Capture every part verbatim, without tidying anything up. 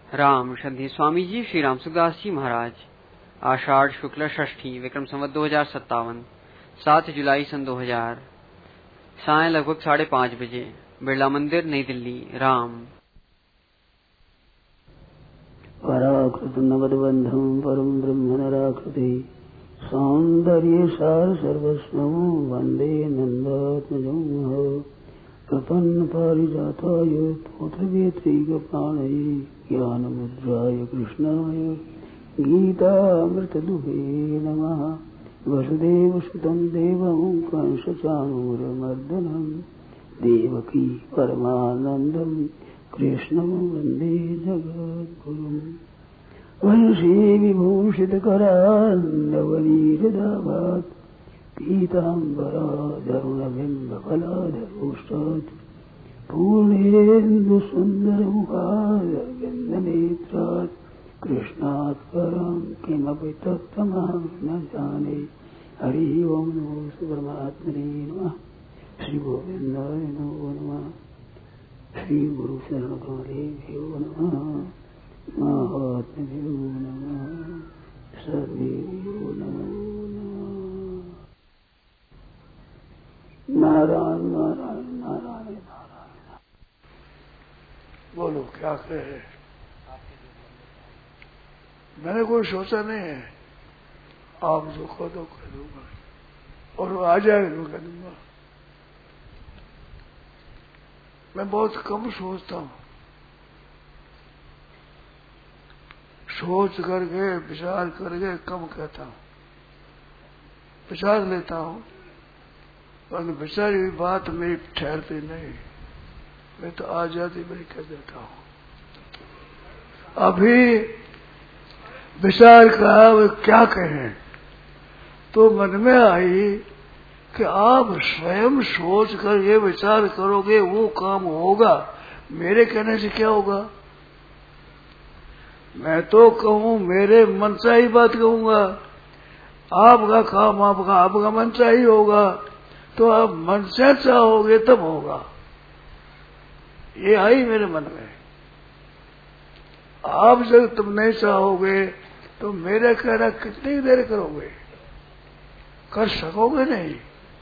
राम श्रद्धेय स्वामी जी श्री राम सुखदास जी महाराज। आषाढ़ शुक्ल षष्ठी विक्रम संवत दो हजार सत्तावन सात जुलाई सन दो हजार साय लगभग साढ़े पाँच बजे बिरला मंदिर नई दिल्ली। राम पराकृत नवदबंधम परम ब्रह्म नराकृति सौंदर्य सार सर्वस्वं वंदे नंदात्मजं प्रपन्न पारिजाताय पौत्रवेत्रैकपाणये ज्ञानमुद्राय कृष्णाय गीतामृतदुहे नमः। वसुदेवसुतं देवं कंसचाणूरमर्दनं देवकी परमानन्दं कृष्णं वन्दे जगद्गुरुम्। वंशी विभूषितकरान्नवनीरदाभात् पीताम्बराधरुणबिम्बफलाधरोष्टात् पूर्णेन्दुसुन्दरमुखारविन्दनेत्रात् कृष्णात् परं किमपि तत्त्वमहं न जाने। हरि ओं नमो परमात्मने नमः। श्री गोविन्दाय नमो नमः। श्री गुरु शरण कमलेभ्यो नमः। महात्म्यो नमः। सर्वेभ्यो नमो नमः। नारायण नारायण नारायण नारायण। बोलो क्या कहे। मैंने कोई सोचा नहीं है, आप जो कहो तो कह दूंगा और वो आ जाए तो कह दूंगा। मैं बहुत कम सोचता हूँ, सोच करके विचार करके कम कहता हूँ। विचार लेता हूँ पर विचारी हुई बात मेरी ठहरती नहीं, मैं तो आजादी में कह देता हूँ। अभी विचार का वो क्या कहें, तो मन में आई कि आप स्वयं सोच कर ये विचार करोगे वो काम होगा, मेरे कहने से क्या होगा। मैं तो कहूँ मेरे मन से ही बात कहूंगा, आपका काम आपका आपका मन से ही होगा, तो आप मन से चाहोगे तब होगा। ये आई मेरे मन में। आप जब तुम नहीं चाहोगे तो मेरा कहना कितनी देर करोगे, कर सकोगे नहीं।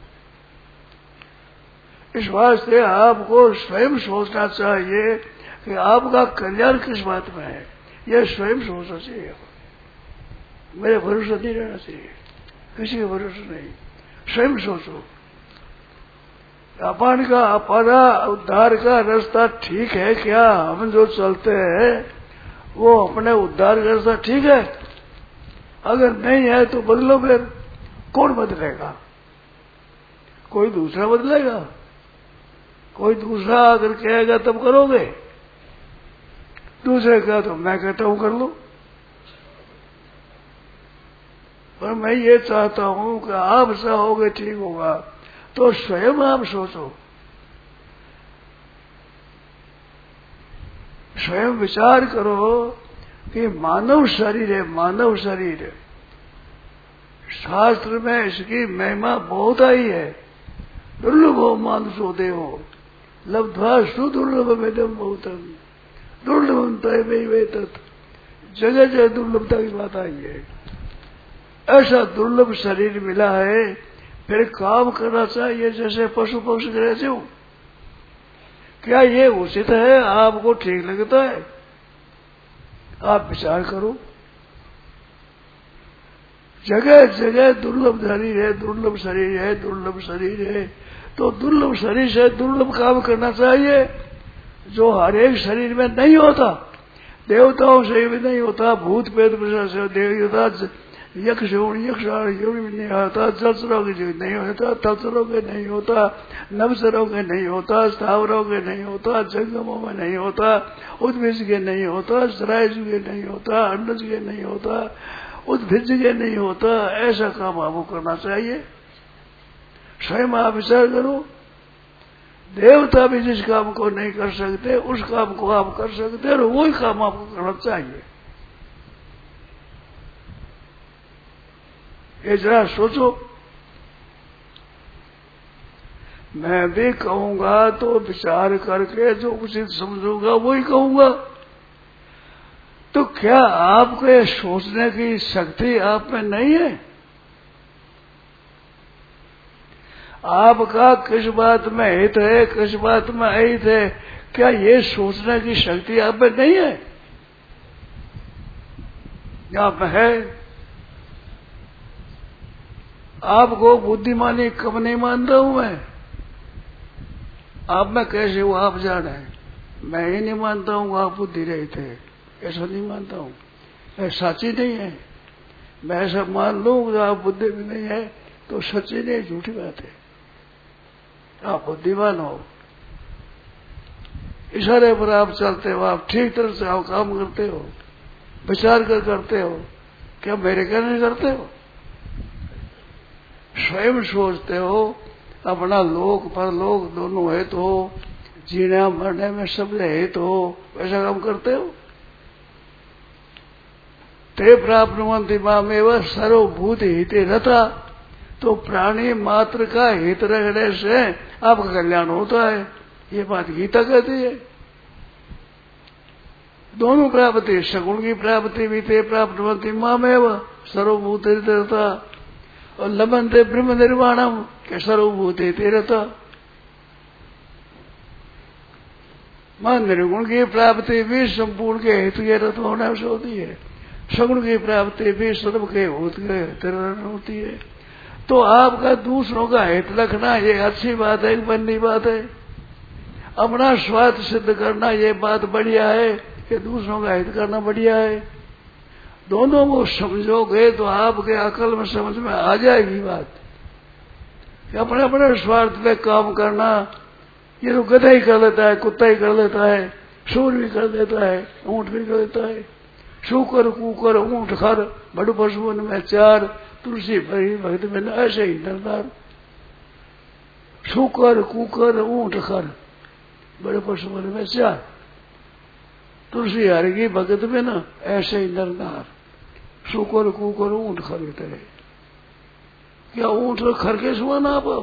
इस वास्ते आपको स्वयं सोचना चाहिए कि आपका कल्याण किस बात में है, यह स्वयं सोचना चाहिए। मेरे भरोसा नहीं रहना चाहिए, किसी के भरोसा नहीं, स्वयं सोचो। अपन का अपना उद्धार का रास्ता ठीक है क्या, हम जो चलते हैं वो अपने उद्धार का रास्ता ठीक है। अगर नहीं है तो बदलो, फिर कौन बदलेगा, कोई दूसरा बदलेगा। कोई दूसरा अगर कहेगा तब करोगे, दूसरे का तो मैं कहता हूं कर लो। पर मैं ये चाहता हूं कि आप चाहोगे ठीक होगा, तो स्वयं आप सोचो, स्वयं विचार करो कि मानव शरीर है, मानव शरीर है। शास्त्र में इसकी महिमा बहुत आई है। दुर्लभो मानुषो देहो लब्ध्वा सुदुर्लभ वेदम बहुतम दुर्लभम तय तत्। जगह जगह दुर्लभता की बात आई है। ऐसा दुर्लभ शरीर मिला है, फिर काम करना चाहिए जैसे पशु पक्षी रहते हो। क्या ये उचित है, आपको ठीक लगता है? आप विचार करो। जगह जगह दुर्लभ शरीर है, दुर्लभ शरीर है, दुर्लभ शरीर है, तो दुर्लभ शरीर से दुर्लभ काम करना चाहिए जो हर एक शरीर में नहीं होता। देवताओं से भी नहीं होता, भूत प्रेत से देवी होता, यक्ष यक्ष नहीं होता, जलचरों के नहीं होता, तत्सरों के नहीं होता, नवसरों के नहीं होता, स्थावरों के नहीं होता, जंगमों में नहीं होता, उद्भिज के नहीं होता, सरायज के नहीं होता, अंडज के नहीं होता, उद्भिज के नहीं होता। ऐसा काम आपको करना चाहिए। स्वयं आप विचार करो। देवता भी जिस काम को नहीं कर सकते उस काम को आप कर सकते और वही काम आपको करना चाहिए। ये जरा सोचो। मैं भी कहूंगा तो विचार करके जो उचित समझूंगा वही कहूंगा। तो क्या आपको ये सोचने की शक्ति आप में नहीं है? आपका किस बात में हित है, किस बात में अहित है, क्या ये सोचने की शक्ति आप में नहीं है? आप में है। आपको बुद्धिमानी कब नहीं मान रहा हूं मैं? आप में कैसे हो आप जाने, मैं ही नहीं मानता हूं आप बुद्धि रहे थे, ऐसा नहीं मानता हूं। ऐसा सच्ची नहीं है। मैं ऐसा मान लूं कि आप बुद्धि भी नहीं है तो सच्ची नहीं, झूठी बात है। आप बुद्धिमान हो, इशारे पर आप चलते हो, आप ठीक तरह से आप काम करते हो, विचार कर करते हो। क्या मेरे कहने करते हो? स्वयं सोचते हो, अपना लोक परलोक दोनों हेतु हो, जीने मरने में सब हेतु हो, वैसा काम करते हो। ते प्राप्नुवन्ति मामेव सर्वभूत हिते रता। तो प्राणी मात्र का हित रखने से आपका कल्याण होता है, ये बात गीता कहती है। दोनों प्राप्ति, सगुण की प्राप्ति भी ते प्राप्नुवन्ति मामेव सर्वभूत हिते रता, और लभन्ते ब्रह्म निर्वाणम के सर्वभूत हिते रता। मान निर्गुण की प्राप्ति भी संपूर्ण के हित के रत होने से होती है, सगुण की प्राप्ति भी सर्व के हित के हित होती है। तो आपका दूसरों का हित रखना ये अच्छी बात है, बन्नी बात है। अपना स्वार्थ सिद्ध करना ये बात बढ़िया है कि दूसरों का हित करना बढ़िया है। दोनों को समझोगे तो आपके अकल में समझ में आ जाएगी बात कि अपने अपने स्वार्थ पे काम करना, ये तो गधा ही कर लेता है, कुत्ता ही कर लेता है, सूर भी कर देता है, ऊंट भी कर देता है। शूकर कुकर ऊंट खर बड़ पशुओं में चार, तुलसी भरी भक्त में ऐसे ही नरदार। शूकर कुकर ऊंट खर बड़े पशुओं में चार, तुलसी हरि की भगत में न ऐसे ही नरनार। शूकर कुकर ऊंट खर तरह। क्या ऊंट और खर के समान आप हो?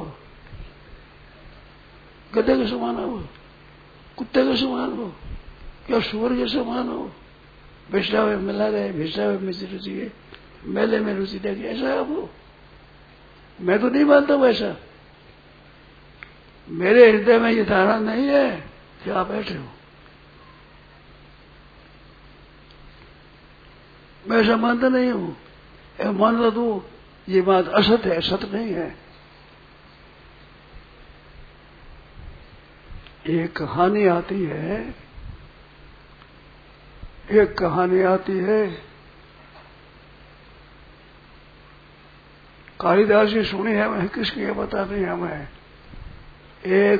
गधे के समान हो? कुत्ते के समान हो? क्या सूअर के समान हो? विष्णा में मिला रहे, विष्णा में रुचि है, मेले में रुचि देगी, ऐसा आप हो? मैं तो नहीं मानता वैसा। मेरे हृदय में ये धारणा नहीं है कि आप बैठे हो। मैं ऐसा मानता नहीं हूं। मान लो तू ये बात असत है, सत्य नहीं है। एक कहानी आती है, एक कहानी आती है, कालिदास जी सुनी है, मैं किसकी है पता नहीं हमें। एक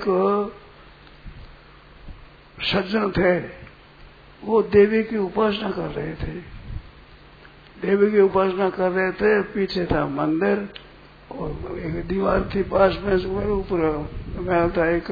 सज्जन थे, वो देवी की उपासना कर रहे थे। देवी की उपासना कर रहे थे, पीछे था मंदिर और एक दीवार थी पास में, ऊपर महल था एक।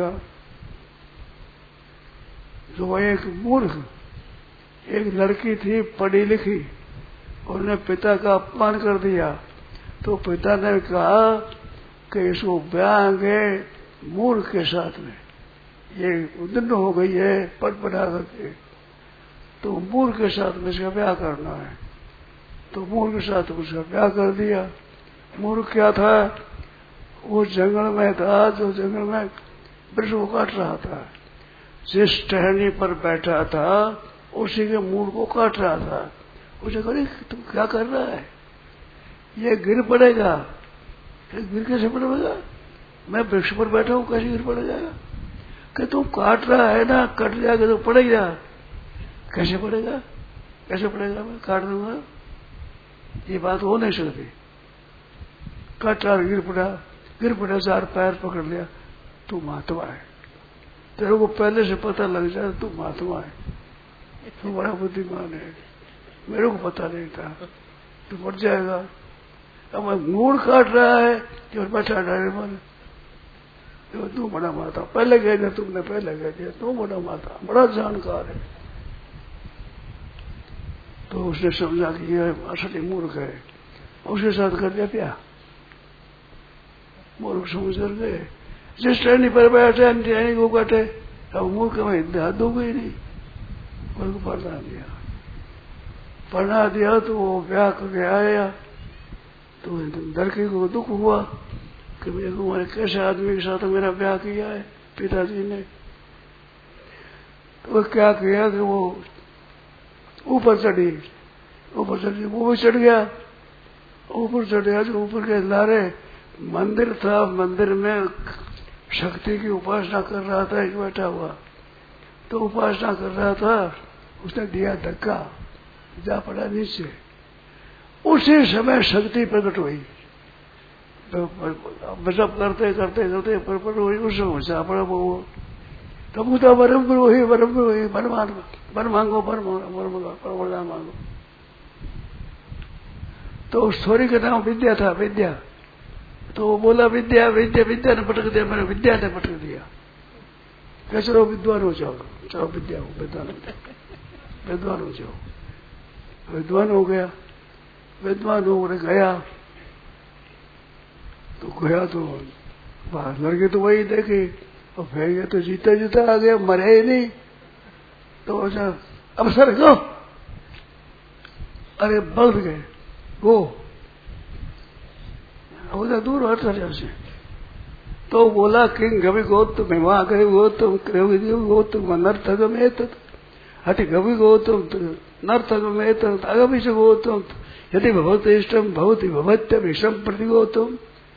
जो एक मूर्ख एक लड़की थी पढ़ी लिखी, उन्होंने पिता का अपमान कर दिया। तो पिता ने कहा कि इसको ब्याहेंगे मूर्ख के साथ में, ये उद्दंड हो गई है पट पटा करके, तो मूर्ख के साथ में इसका ब्याह करना है। तो मूर्ख के साथ उसका ब्याह कर दिया। मूर्ख क्या था? वो जंगल में था, जो जंगल में वृक्ष को काट रहा था। जिस टहनी पर बैठा था उसी के मूल को काट रहा था। उसे कहे तुम क्या कर रहा है? ये गिर पड़ेगा। गिर कैसे पड़ेगा? मैं वृक्ष पर बैठा हूं, कैसे गिर पड़ेगा? कि तुम काट रहा है ना, कट जाएगा तो पड़ेगा। कैसे पड़ेगा? कैसे पड़ेगा? मैं काट दूंगा, ये बात हो नहीं सकती। कट रहा, गिर पड़ा, गिर पड़ा, चार पैर पकड़ लिया, तू महात्मा है। तेरे को पहले से पता लग जाए तू महात्मा है, तू बड़ा बुद्धिमान है, मेरे को पता नहीं था, तू मर जाएगा। अब मूड काट रहा है जो बैठा डरे मन, तो तू बड़ा माता, पहले कह दिया तुमने, पहले कह दिया तू बड़ा माता, बड़ा जानकार है। तो उसने समझा कि यह असली मूर्ख है, उसके साथ कर दिया प्यार। मूर्ख समझ कर गए। जिस ट्रेनी पर बैठे ट्रेनी को काटे, अब मूर्ख में हद हो गई नहीं, उनको पता दिया। पढ़ा दिया तो वो ब्याह करके आया तो लड़के को दुख हुआ कि मैंने कैसे आदमी के साथ मेरा ब्याह किया है पिताजी ने। तो वो क्या किया कि वो ऊपर चढ़ी, ऊपर चढ़ी, वो भी चढ़ गया, ऊपर चढ़ गया जो ऊपर के लारे मंदिर था, मंदिर में शक्ति की उपासना कर रहा था एक बैठा हुआ, तो उपासना कर रहा था, उसने दिया धक्का, जा पड़ा नीचे। उसी समय शक्ति प्रकट हुई, बचप करते करते करते प्रकट हुई, उस समय जा पड़ा वो। तब उदा वरम करो ही वरम करो ही वर मांगो वर मांगो वर मांगो वर मांगो। तो उस थोड़ी का नाम विद्या था, विद्या। तो वो बोला विद्या विद्या विद्या ने पटक दिया, मैंने विद्या ने पटक दिया। क्या चलो विद्वान हो जाओ, चलो विद्या हो, विद्वान विद्वान हो जाओ। विद्वान हो गया, विद्वान हो गया तो गया तो बाहर लड़के तो वही देखे, और फिर ये तो जीता जीता आ गया, मरे ही नहीं। तो अच्छा अब सर गो, अरे बढ़ गए वो, उधर दूर हट से। तो बोला किंग गवि गोत्म वहां गए गोत्म गोत्म नर्थक में हट गवि गोत्म नर्थक में अगम से गोत्म यदि भगवत इष्टम भवती भवत्य विषम प्रति गोत्म।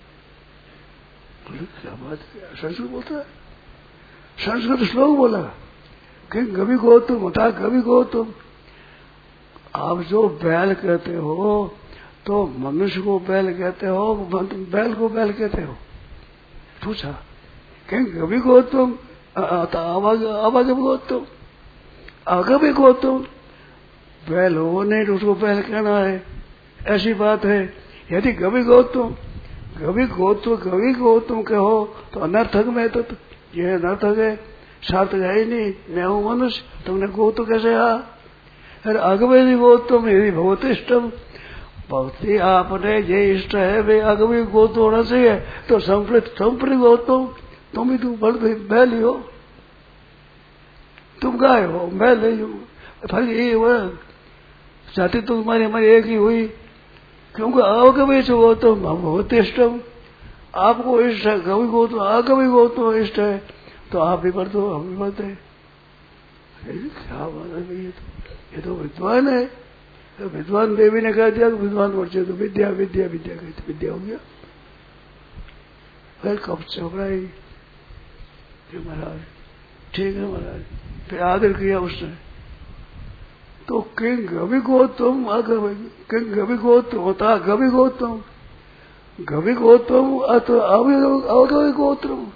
क्या बात, संस्कृत बोलता है, संस्कृत श्लोक बोला किंग गवि गोत्म था गवि गोत्म। आप जो बैल कहते हो तो मनुष्य को बैल कहते हो, बैल को बैल कहते हो? पूछा कहीं गवि गौतम अवगम गौतम अगम गौतम, बैल हो नहीं तो उसको बैल कहना है, ऐसी बात है। यदि गवि गौतम गवि गौतम गवि गौतम कहो तो अनर्थक में तो यह अनर्थक है, सार्थक है ही नहीं। मैं हूं मनुष्य, तुमने गौतम कैसे आ? अरे अगवे गौतम यदि भगवत इष्टम, भक्ति आपने ये इष्ट है वे अगवी गोत होना चाहिए, तो संप्रत संप्रत गौतम तुम ही, तुम बड़ बैल ही हो, तुम गाय हो, बैल नहीं हो, फिर ये हुआ जाति तो तुम्हारी हमारी एक ही हुई, क्योंकि अगवी से गौतम भगवत इष्टम, आपको इष्ट है गवि गौतम अगवी गौतम इष्ट है, तो आप भी बढ़ दो हम भी बढ़ते। क्या बात है, ये तो ये तो विद्वान है। तो विद्वान देवी ने कह दिया कि विद्वान बच्चे तो विद्या विद्या विद्या कहते, विद्या हो गया। फिर कब चौकड़ाई महाराज, ठीक है महाराज, फिर आदर किया उसने। तो किंग गवि गौतम अगवि, किंग गवि गौतम होता गवि गौतम, गवि गौतम अतो अगवि गौतम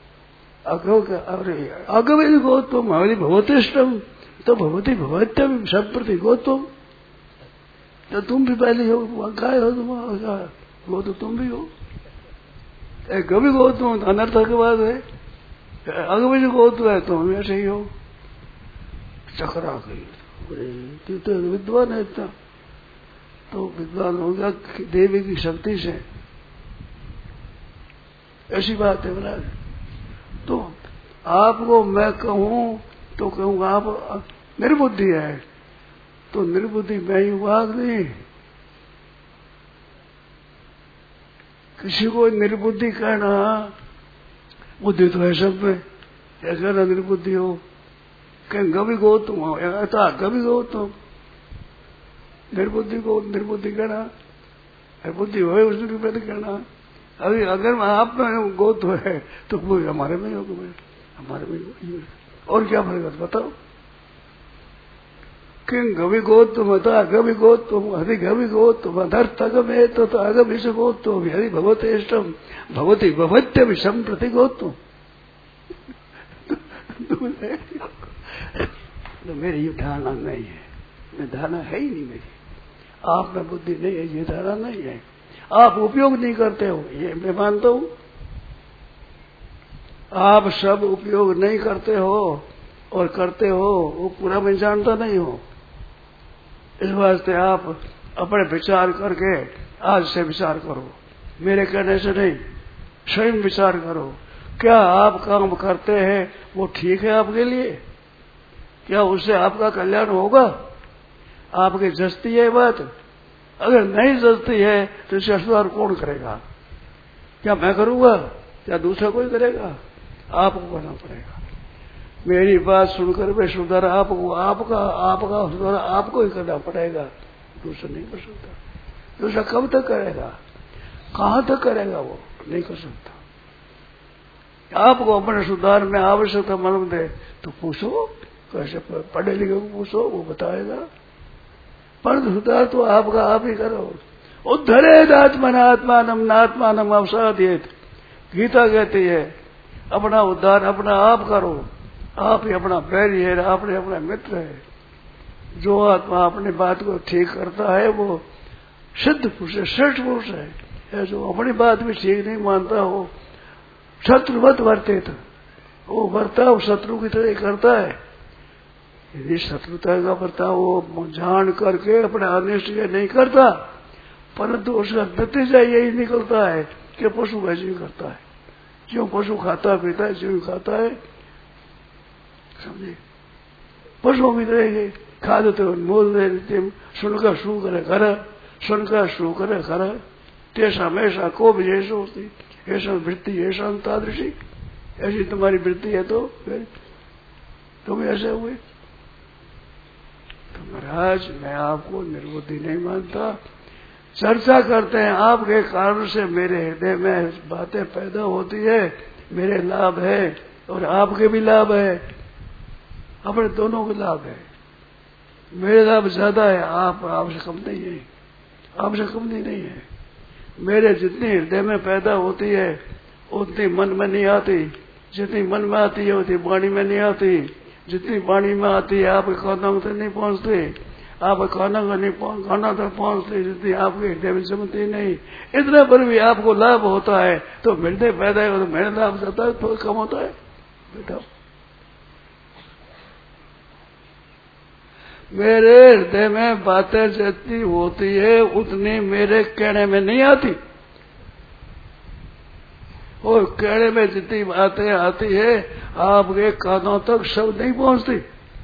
अगवि गौतम हमारी भगवतिष्टम, तो भगवती भगवत्यम संप्रति गौतम, तो तुम भी पहले हो, गाय हो तुम, वो तो तुम भी हो। गवि गौतम अनर्थक की बात है, अगवि जो गौतम है तो हम ऐसे ही हो। चकरा गई, तो विद्वान है इतना, तो विद्वान हो गया देवी की शक्ति से, ऐसी बात है महाराज। तो आपको मैं कहूं तो कहूंगा आप निर्बुद्धि है, तो निर्बुद्धि मैं ही वाग नहीं, किसी को निर्बुद्धि कहना, बुद्धि तो है सब में, ऐसा ना निर्बुद्धि हो। कहीं गवि गौतम हो था गवि गौतम, निर्बुद्धि को निर्बुद्धि कहना, बुद्धि हो उसने भी प्रति कहना। अभी अगर आप में गौतम है तो वो हमारे में हो, हमारे में हो, और क्या फर्क है बताओ। किंग गवि गौतम था गवि गौतम हरि गवि गौतम अनर्थक में तो अगम इस गौतम हरि भगवते इष्टम भगवती भगवत्य विषम प्रति गौतम। तो मेरी ये धारणा नहीं है, मैं धारणा है ही नहीं मेरी, आप में बुद्धि नहीं है, ये धारणा नहीं है, आप उपयोग नहीं करते हो, ये मैं मानता हूं। आप सब उपयोग नहीं करते हो, और करते हो वो पूरा मैं जानता नहीं हो। इस वास्ते आप अपने विचार करके आज से विचार करो, मेरे कहने से नहीं, स्वयं विचार करो। क्या आप काम करते हैं वो ठीक है आपके लिए? क्या उससे आपका कल्याण होगा? आपकी जचती है बात? अगर नहीं जचती है तो इसे सुधार कौन करेगा? क्या मैं करूंगा? क्या दूसरा कोई करेगा? आपको करना पड़ेगा। मेरी बात सुनकर मैं सुधार आपको आपका आपका सुधार आपको ही करना पड़ेगा, दूसरा नहीं कर सकता। दूसरा कब तक करेगा? कहां तक करेगा? वो नहीं कर सकता। आपको अपने सुधार में आवश्यकता मालूम दे तो पूछो, कैसे पढ़े लिखे को पूछो, वो बताएगा। पर सुधार तो आपका आप ही करो। उद्धरेद आत्मनात्मानम नात्मानम अवसादेत, गीता कहती है अपना उद्धार अपना आप करो। आप ही अपना बैरी है, आप ही अपना मित्र है। जो आत्मा अपनी बात को ठीक करता है वो सिद्ध पुरुष है, श्रेष्ठ पुरुष है। जो अपनी बात भी ठीक नहीं मानता हो, शत्रुवत वर्तित, वो बर्ताव शत्रु की तरह करता है। यदि शत्रुता का बर्ताव वो जान करके अपने अनिष्ट नहीं करता, परंतु उसका नतीजा यही निकलता है कि पशु वैसे ही करता है। जो पशु खाता पीता है, जो खाता है, समझे, पशुओं की तरह खा देते मोल दे, सुनकर शू करे कर, सुनकर शू करे कर, तेसा मैसा को भी ऐसा होती, ऐसा वृत्ति ऐसा तादृशी, ऐसी तुम्हारी वृत्ति है तो फिर तुम ऐसे हुए। तो महाराज मैं आपको निर्बुद्धि नहीं मानता। चर्चा करते हैं आपके कारण से मेरे हृदय में बातें पैदा होती है, मेरे लाभ है और आपके भी लाभ है, अपने दोनों के लाभ है। मेरे लाभ ज्यादा है, आप आपसे कम नहीं है, आपसे कम नहीं है। मेरे जितनी हृदय में पैदा होती है उतनी मन में नहीं आती, जितनी मन में आती है उतनी वाणी में नहीं आती, जितनी वाणी में आती है आपके कानों तक नहीं पहुंचती, आप कानों का नहीं कानों तक पहुंचती, जितनी आपके हृदय में जमती नहीं। इतने पर भी आपको लाभ होता है तो हृदय पैदा है तो मेरा लाभ जाता है तो कम होता है। बेटा मेरे हृदय में बातें जितनी होती है उतनी मेरे कहने में नहीं आती, और कहने में जितनी बातें आती है आपके कानों तक शब्द नहीं पहुंचती,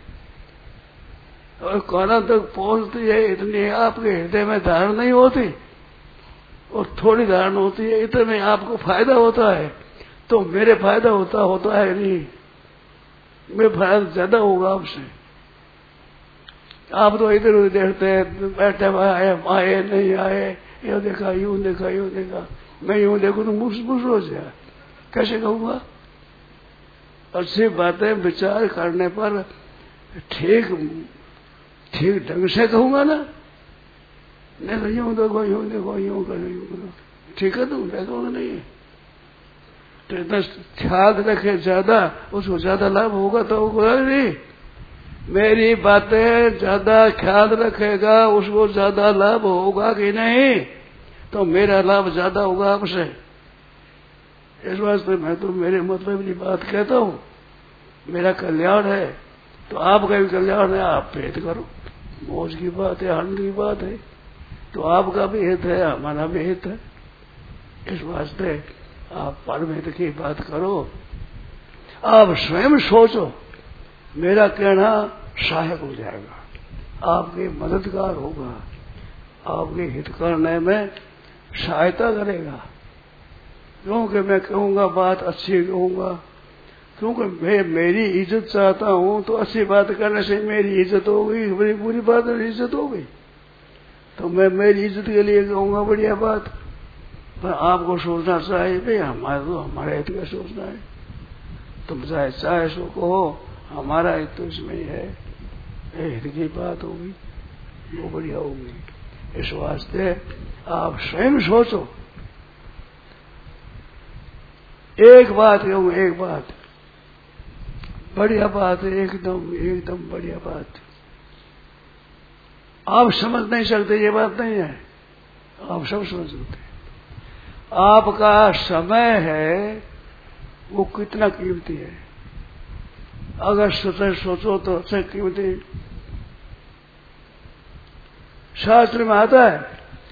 और कानों तक पहुंचती है इतनी आपके हृदय में धारण नहीं होती, और थोड़ी धारण होती है इतने आपको फायदा होता है। तो मेरे फायदा होता होता है नहीं, मेरे फायदा ज्यादा होगा आपसे। आप तो इधर उधर देखते हैं, बैठे आए आए नहीं आए, यू देखा यूं देखा यूं देखा, मैं यूं देखूं तो मुझ मुझ हो जाए, कैसे कहूंगा? अच्छी बातें विचार करने पर ठीक ठीक ढंग से कहूंगा ना, नहीं तो यूं देखो यूं देखो यूं करो यूं करो, ठीक है तुम देखोगे नहीं। तो इतना ख्याल रखे ज्यादा, उसको ज्यादा लाभ होगा तो होगा नहीं। मेरी बातें ज्यादा ख्याल रखेगा उसको ज्यादा लाभ होगा कि नहीं? तो मेरा लाभ ज्यादा होगा आपसे। इस वास्ते मैं तो मेरे मतलब की बात कहता हूँ, मेरा कल्याण है तो आपका भी कल्याण है, आप भेद करो। मौज की बात है, आनंद की बात है, तो आपका भी हित है हमारा भी हित है। इस वास्ते आप परम हित की बात करो। आप स्वयं सोचो, मेरा कहना सहायक हो जाएगा, आपके मददगार होगा, आपके हित करने में सहायता करेगा। क्योंकि मैं कहूंगा बात अच्छी कहूंगा, क्योंकि मैं मेरी इज्जत चाहता हूं, तो अच्छी बात करने से मेरी इज्जत हो गई, मेरी बुरी बात में इज्जत हो गई, तो मैं मेरी इज्जत के लिए कहूंगा बढ़िया बात। पर आपको सोचना चाहिए भाई हमारे तो हमारे हित का सोचना है, तुम चाहे चाहे सो कहो, हमारा हित तो इसमें ही है, हित की बात होगी वो बढ़िया होगी। इस वास्ते आप स्वयं सोचो। एक बात कहूँ, एक बात बढ़िया बात है, एकदम एकदम बढ़िया बात। आप समझ नहीं सकते, ये बात नहीं है, आप सब समझ सकते। आपका समय है वो कितना कीमती है, अगर सोचो सोचो तो अच्छा कीमती। शास्त्र में आता है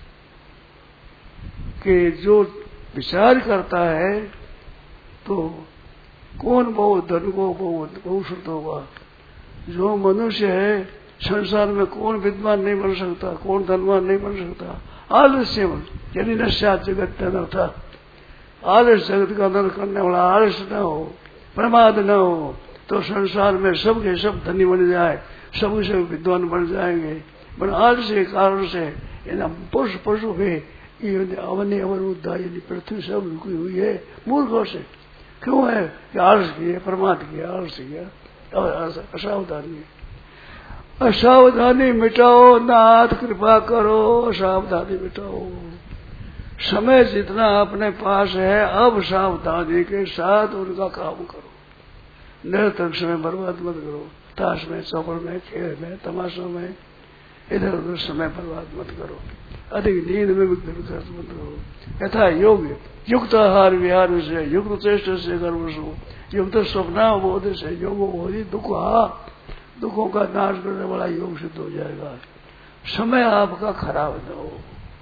कि जो विचार करता है तो कौन बहुत धन को बहुत बहुत होगा। जो मनुष्य है संसार में कौन विद्वान नहीं बन सकता, कौन धनवान नहीं बन सकता। आलस्य यदि नश्यात जगत था, आलस जगत का नर करने वाला आलस न हो, प्रमाद न हो, तो संसार में सब के सब धनी बन जाए, सब के सब विद्वान बन जाएंगे। पर आलस के कारण से पशु पशु है अवनी अवर उदायनी पृथ्वी सब रुकी हुई है मूर्खों से। क्यों है कि आलस किया, प्रमाद किया, आलस किया, असावधानी। असावधानी मिटाओ, नाथ कृपा करो, असावधानी मिटाओ। समय जितना अपने पास है अब सावधानी के साथ उनका काम करो। निरंतर समय बर्बाद मत करो। ताश में, चौपड़ में, खेल में, तमाशों में इधर उधर समय बर्बाद मत करो। अधिक नींद में भी खर्च मत करो। यथा योग्य युक्त आहार विहार से, युक्त चेष्ट से कर्मसु, युक्त स्वप्ना बोध से योग बोधि दुख दुखों का नाश करने वाला योग सिद्ध हो जाएगा। समय आपका खराब न हो।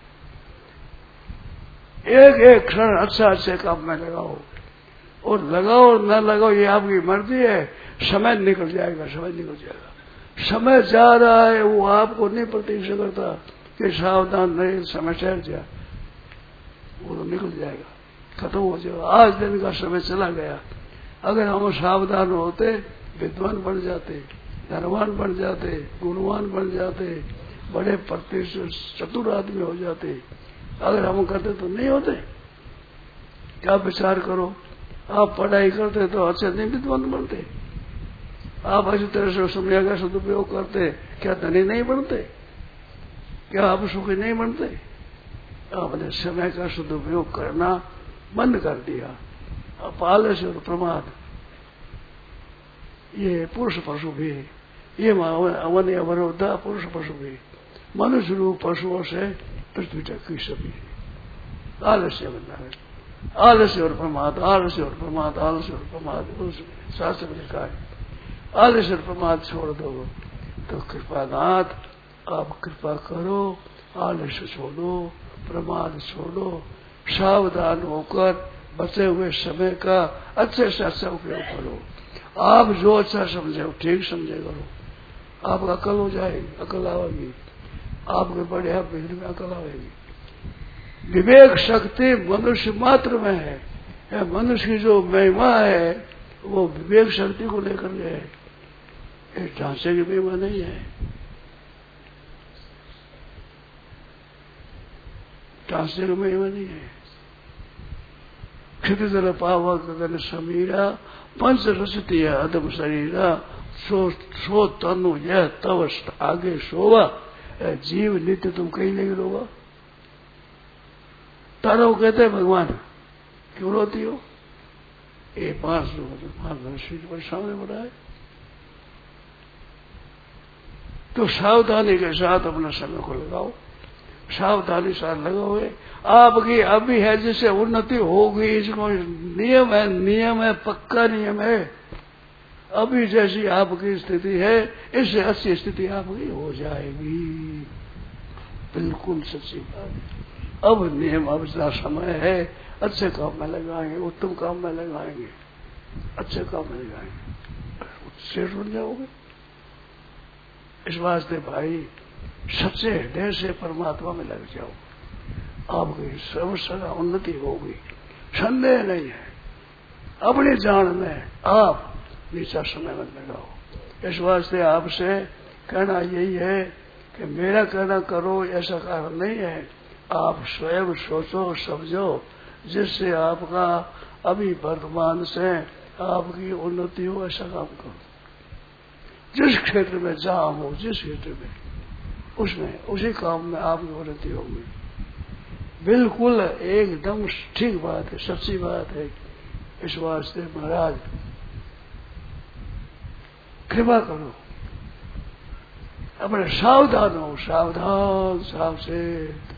एक एक क्षण अच्छा अच्छे काम में लगाओ, और लगाओ और न लगाओ ये आपकी मर्जी है। समय निकल जाएगा, समय निकल जाएगा। समय जा रहा है वो आपको नहीं प्रतीक्षा करता कि सावधान रहे, समय ठहर जाए, वो तो निकल जाएगा, खत्म हो जाएगा। आज दिन का समय चला गया। अगर हम सावधान होते विद्वान बन जाते, धनवान बन जाते, गुणवान बन जाते, बड़े प्रतिष्ठित चतुर आदमी हो जाते। अगर हम करते तो नहीं होते। क्या विचार करो, आप पढ़ाई करते तो अच्छे नहीं विद्वान बनते। आप अच्छी तरह से समय का सदुपयोग करते, क्या धनी नहीं बनते? क्या आप सुखी नहीं बनते? आपने समय का सदुपयोग करना बंद कर दिया। अब आलस्य और प्रमाद ये पुरुष पशु भी, ये अवन अवरोधा पुरुष पशु भी, मनुष्य रूप पशुओं से पृथ्वी तक की सभी आलस्य बनना है। आलस्य और प्रमाद, आलस्य और प्रमाद, आलस्य और प्रमाद शास्त्र में लिखा है। आलस्य और प्रमाद छोड़ दो तो कृपानाथ आप कृपा करो, आलस्य छोड़ो, प्रमाद छोड़ो, सावधान होकर बचे हुए समय का अच्छे से अच्छा उपयोग करो। आप जो अच्छा समझे ठीक समझे करो। आप अकल हो जाएगी, अकल आवेगी, आपके बड़े आप में अकल आवेगी। विवेक शक्ति मनुष्य मात्र में है। मनुष्य की जो महिमा है वो विवेक शक्ति को लेकर के है, एक ढांचे की महिमा नहीं है। ढांचे की महिमा नहीं है। क्षितिजल पावक गगन समीरा, पंच रसती है अदम शरीरा, सो सो तनु यह तव आगे सोवा, जीव नित्य तुम कहीं नहीं रोगा। तारो कहते हैं भगवान क्यों रोती हो? ये पांच लोग पांच पर सामने बढ़ा है। तो सावधानी के साथ अपना समय को लगाओ, सावधानी साथ लगाओ। आपकी अभी है जिससे उन्नति होगी, इसको नियम है, नियम है, पक्का नियम है। अभी जैसी आपकी स्थिति है इससे अच्छी स्थिति आपकी हो जाएगी। बिल्कुल सच्ची बात। अब नियम, अब जरा समय है, अच्छे काम में लगाएंगे, उत्तम काम में लगाएंगे, अच्छे काम में लगाएंगे, शेर बन जाओगे। इस वास्ते भाई सच्चे हृदय से परमात्मा में लग जाओ, आपकी सर्वसदा उन्नति होगी, संदेह नहीं है। अपनी जान में आप नीचा समय में लगाओ। इस वास्ते आपसे कहना यही है कि मेरा कहना करो ऐसा कारण नहीं है। आप स्वयं सोचो समझो जिससे आपका अभी वर्तमान से आपकी उन्नति हो, ऐसा काम करो। जिस क्षेत्र में जहाँ हो, जिस क्षेत्र में, उसमें उसी काम में आपकी उन्नति होगी। बिल्कुल एकदम ठीक बात है, सच्ची बात है। इस वास्ते महाराज कृपा करो, अपने सावधान हो, सावधान सावचेत।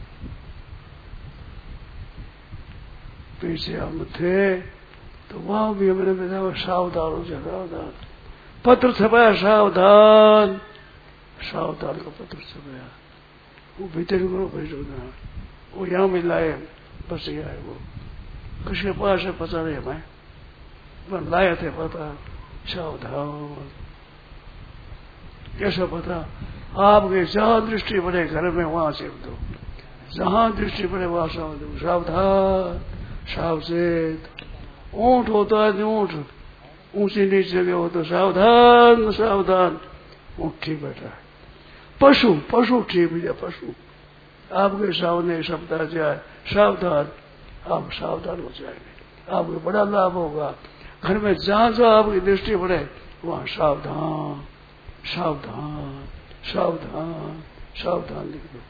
पीछे हम थे तो वहां भी हमने बताया सावधान हो, सावधान। पत्र छपाया सावधान, सावधान का पत्र छपाया। वो भीतर करो भेजोना, वो यहाँ में लाए बस गया है। वो किसके पास है पता नहीं हमें, लाए थे पता। सावधान कैसा पता? आपके जहां दृष्टि पड़े घर में वहां सेव दो, जहां दृष्टि पड़े वहां सेव दो। सावधान सावचेत। ऊंट होता है ऊंट, ऊंची नीची जगह हो तो सावधान सावधान, ऊंट ठीक बैठा है। पशु पशु ठीक है, पशु आपके सामने शब्द आ जाए सावधान, आप सावधान हो जाएंगे, आपको बड़ा लाभ होगा। घर में जहां जहां आपकी दृष्टि पड़े वहां सावधान सावधान सावधान सावधान लिख दो।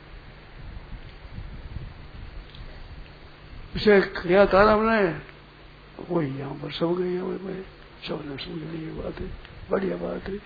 इसे किया था हमने, वही यहाँ पर सब गई है, सब ने समझ ली ये बात है, बढ़िया बात है।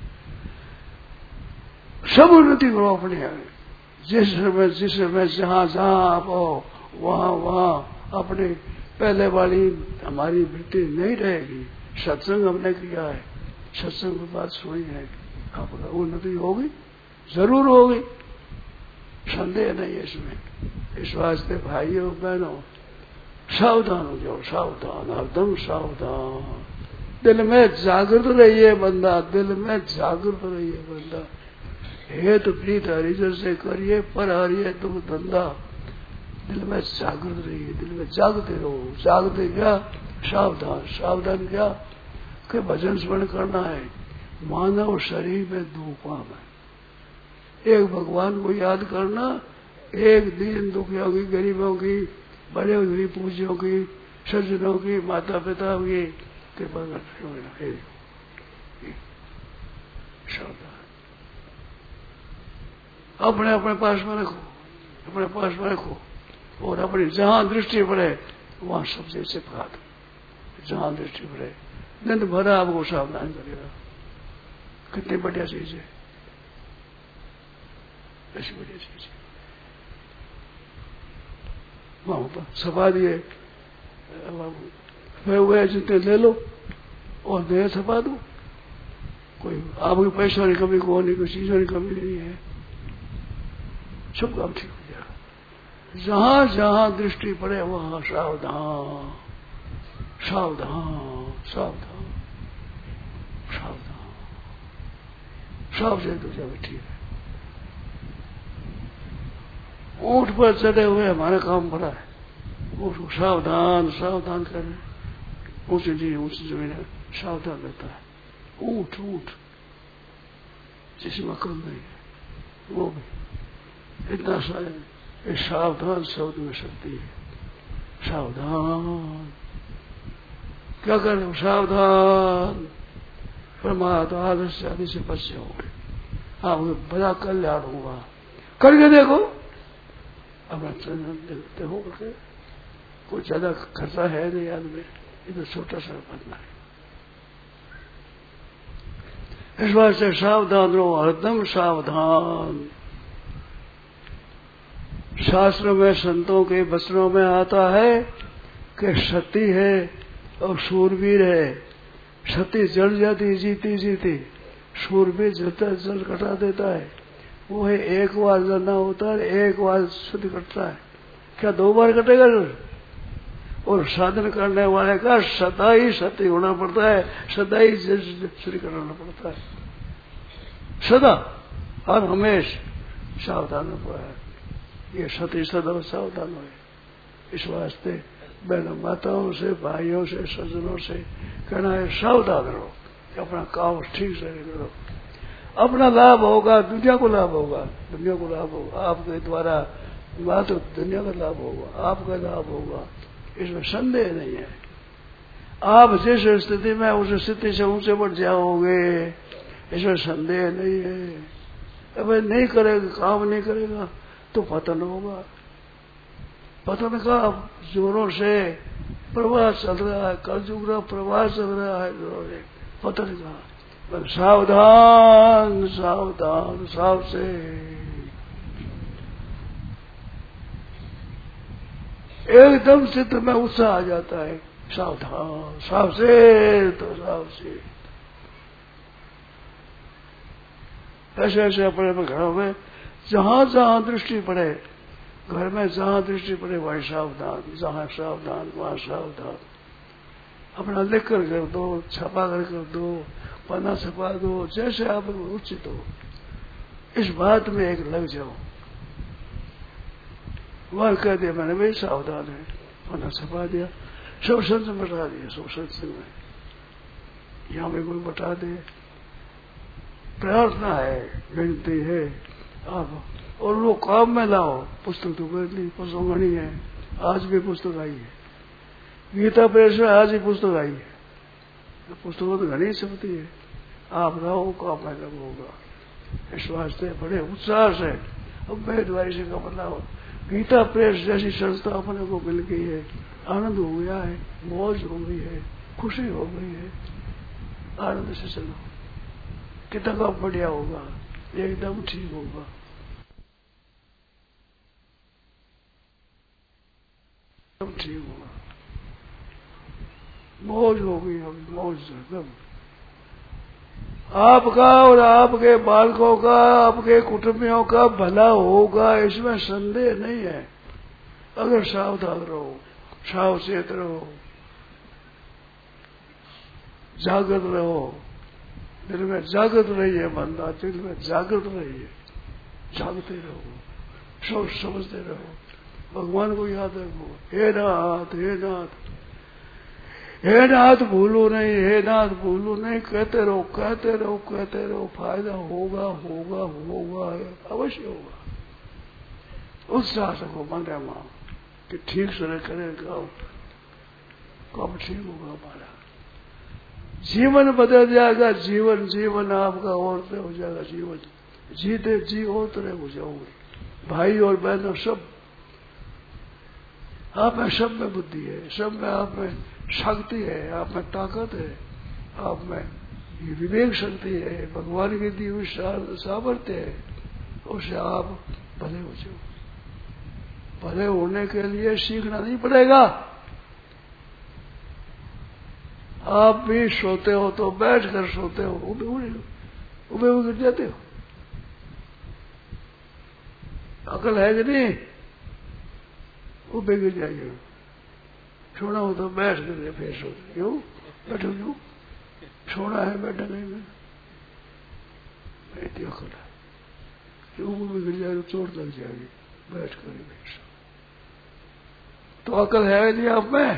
सब उन्नति करो अपने आगे, जिस समय जिस समय जहां जहां आप हो वहां वहां अपने पहले वाली हमारी वृत्ति नहीं रहेगी। सत्संग हमने किया है, सत्संग की बात सुनी है, आपका उन्नति होगी, जरूर होगी, संदेह नहीं है इसमें। इस वास्ते भाइयों बहनों सावधान हो जाओ, सावधान एकदम सावधान। दिल में जागृत रहिए बंदा, दिल में जागृत रहिए बंदा। हे तो प्रीत हरिजन से करिए, पर हरिये तुम धंधा। दिल में जागृत रहिए, दिल में जागते रहो। जागते क्या? सावधान। सावधान क्या? कि भजन स्मरण करना है। मानव शरीर में दो काम है, एक भगवान को याद करना, एक दीन दुखियों की, गरीबों की, बड़े हुई पूज्यों की, सज्जनों की, माता पिता की कृपा करते हुए। सावधान अपने अपने पास में रखो, अपने पास में रखो, और अपनी जहां दृष्टि पड़े वहां सबसे से पका दो। जहां दृष्टि पड़े दिन भर आपको सावधान करेगा। कितनी बढ़िया चीज है, ऐसी बढ़िया चीज है। वहां पर छपा दिए हुए जितने ले लो और नए छपा दो। कोई आपके पैसों की कमी को नहीं, कोई चीजों की कमी नहीं है, सब काम ठीक हो जाएगा। जहां जहां दृष्टि पड़े वहां सावधान सावधान सावधान सावधान सावधान तो जब ठीक है। ऊंट पर चढ़े हुए हमारा काम बड़ा है, ऊंट सावधान सावधान करना, ऊंची जी ऊंची जमीन सावधान रहता है। ऊंट ऊंट जिसमें कम नहीं है वो भी इतना सा सावधान शब्द में शक्ति है। सावधान क्या करें? सावधान परमात्मा आदर से आदि से बच जाओगे, आपको बड़ा कल्याण होगा। करके देखो, अपना देखते हो करके, कोई ज्यादा खर्चा है नहीं आदमी, ये तो छोटा सा बनना है। इस बात से सावधान रहो, हरदम सावधान। शास्त्र में संतों के वचनों में आता है कि सती है और शूरवीर है। सती जल जाती जीती जीती, शूरवीर जलता जल कटा देता है। वो है एक बार जलना होता है, एक बार शुद्ध कटता है। क्या दो बार कटेगा? और साधन करने वाले का सदा ही सती होना पड़ता है, सदा ही शुद्ध करना पड़ता है, सदा और हमेशा सावधान होता है। ये सती सदा सावधान हो। इस वास्ते बहनों माताओं से, भाइयों से, सज्जनों से कहना है सावधान रहो, अपना काम ठीक से करो। अपना लाभ होगा, दुनिया को लाभ होगा, दुनिया को लाभ होगा आपके द्वारा, बात तो दुनिया का लाभ होगा, आपका लाभ होगा, इसमें संदेह नहीं है। आप जिस स्थिति में उस स्थिति से ऊंचे बढ़ जाओगे, इसमें संदेह नहीं है। अबे नहीं करेगा, काम नहीं करेगा तो पतन होगा। पतन का जोरों से प्रवाह चल रहा है, कलयुग का प्रवाह चल रहा है जोरों से पतन का। पर सावधान सावधान साव से एकदम चित्त में उत्साह आ जाता है। सावधान साव से तो साव से ऐसे ऐसे अपने अपने घरों में जहां जहां दृष्टि पड़े, घर में जहां दृष्टि पड़े वहीं सावधान, जहां सावधान वहां सावधान। अपना लिख कर कर दो, छपा कर कर दो, पन्ना छपा दो, जैसे आप उचित हो, इस बात में एक लग जाओ। वह कह दिया मैंने भाई सावधान है, पन्ना छपा दिया, सब संत बता दिया, सब सत्संग में यहाँ में कोई बता दे। प्रार्थना है, विनती है आप, और वो काम में लाओ। पुस्तक तो कर ली, पुस्तक घनी है, आज भी पुस्तक आई है, गीता प्रेस में आज ही पुस्तक आई है, पुस्तकों तो घनी छपती है। आप लाओ, काम में लग होगा। इस वास्ते बड़े उत्साह से अब बेदवाई से काम लाओ। गीता प्रेस जैसी संस्था अपने को मिल गई है, आनंद हो गया है, मौज हो गई है, खुशी हो गई है। आनंद से चलो, कितना काम बढ़िया होगा, एकदम ठीक होगा। सब ठीक होगा, मौज हो गई, अभी मौज एकदम। आपका और आपके बालकों का, आपके कुटुंबियों का भला होगा, इसमें संदेह नहीं है, अगर सावधान रहो, सावचेत रहो, जागृत रहो। दिल में जागृत रहिए, बंदा दिल में जागृत रहिए, जागते रहो, सोच समझते रहो, भगवान को याद रखो। हे नाथ, हे नाथ, हे नाथ भूलो नहीं, हे नाथ भूलो नहीं, कहते रहो, कहते रहो, कहते रहो, फायदा होगा, होगा, होगा, अवश्य होगा। उत्साह से को मन मां कि ठीक से करेगा, कब ठीक होगा हमारा जीवन, बदल जाएगा जीवन, जीवन आपका और तरह हो जाएगा जीवन, जीते जी और तरह हो जाओगे। भाई और बहनों सब आप में, सब में बुद्धि है, सब में आप में शक्ति है, आप में ताकत है, आप में ये विवेक शक्ति है, भगवान की दी हुई सामर्थ्य है, उससे आप भले हो जाओ। भले होने के लिए सीखना नहीं पड़ेगा। आप भी सोते हो तो बैठ कर सोते हो, उबे उबे उबे गिर जाते हो। अकल है कि नहीं? उबे गिर जाइए। सोना हो तो बैठ कर फिर सोते, क्यों बैठो, क्यों सोना है, बैठा नहीं में इतनी अकल है, क्यों उबे गिर जाए तो चोट लग जाएगी, बैठ कर बैठ। तो अकल है नहीं आप में?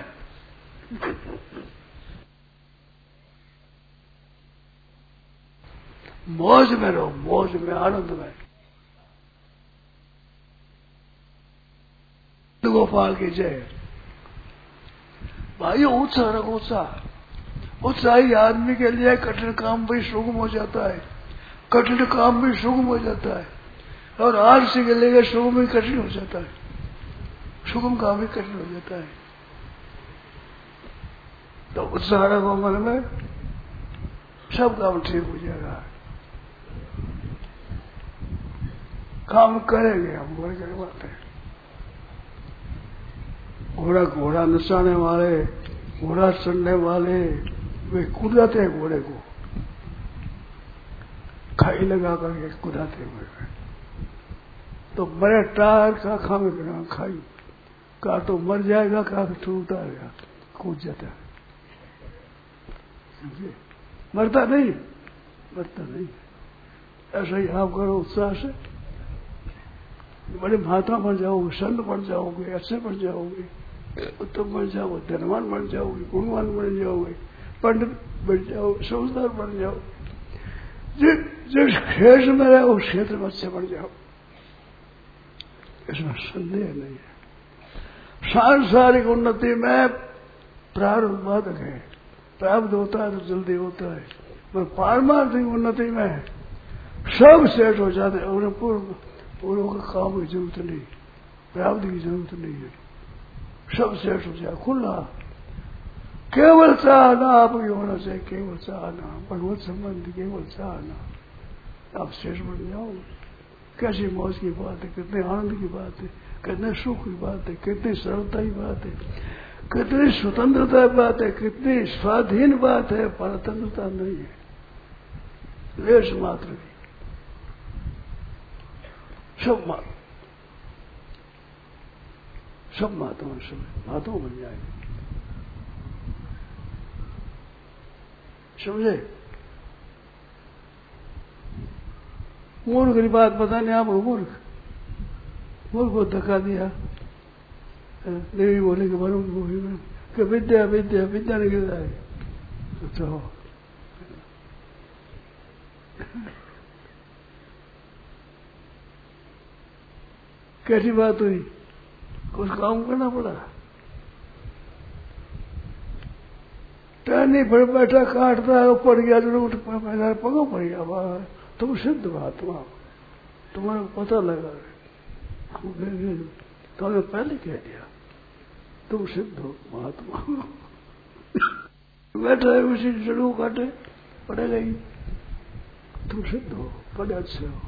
मौज में रहो, मौज में, आनंद में। गोपाल की जय। भाइयों उत्साह रखो, उत्साह। उत्साही आदमी के लिए कठिन काम भी सुगम हो जाता है, कठिन काम भी सुगम हो जाता है, और आलसी के लिए सुगम भी कठिन हो जाता है, सुगम काम भी कठिन हो जाता है। तो उत्साह रखो मन में, सब काम ठीक हो जाएगा। काम करेंगे हम, बड़े बड़ी बात है। घोड़ा घोड़ा नचाने वाले, घोड़ा चढ़ने वाले, वे कुदाते हैं घोड़े को, खाई लगा करके कुदाते हुए। तो बड़े टायर का खामे बिना खाई का तो मर जाएगा, का तो टूटा गया, कूद जाता है, मरता नहीं, मरता नहीं। ऐसा ही आप करो उत्साह से, बड़े महात्मा बन जाओगे, संत बन जाओगे, अच्छे बन जाओगे, उत्तम बन जाओगे, धनवान बन जाओगे, गुणवान बन जाओगे, पंडित बन जाओगे, समझदार बन जाओ। जिस जिस क्षेत्र में रहे उस क्षेत्र में अच्छे बन जाओ, इसमें संदेह नहीं है। सांसारिक उन्नति में प्रारब्ध बाधक है, प्रारब्ध होता है तो जल्दी होता है, पर पारमार्थिक उन्नति में सब सेट हो जाते हैं। उन्हें पूर्व पूर्व का काम की जरूरत नहीं, प्रारब्ध की जरूरत नहीं है, सब सेट हो जाए खुला। केवल चाहना आपकी होना चाहिए, केवल चाहना, भगवत संबंध केवल चाहना, आप शेष बन जाओगे। कैसी मौज की बात है, कितने आनंद की बात है, कितने सुख की बात है, कितनी सरलता की बात है, कितनी स्वतंत्रता की बात है, कितनी स्वाधीन बात है। परतंत्रता नहीं है, लेश मात्र की, सब मात्र, सब महात्मा, सब महात्मा बन जाएंगे, समझे? मूर्ख की बात पता नहीं, आप मूर्ख मूर्ख को धक्का दिया। देवी बोले कि वरुण गोभी में कि विद्या विद्या विद्या निकल जाए तो चाहो। कैसी बात हुई, कुछ काम करना पड़ा। टहनी पर बैठा काटता है, पड़ गया जरूर पगो पड़ गया। वाह, तुम सिद्ध महात्मा, तुम्हारा पता लगा। तो हमें पहले कह दिया तुम सिद्ध हो महात्मा। बैठा है उसी जड़ू काटे पड़े गई, तुम सिद्ध हो, बड़े अच्छे हो।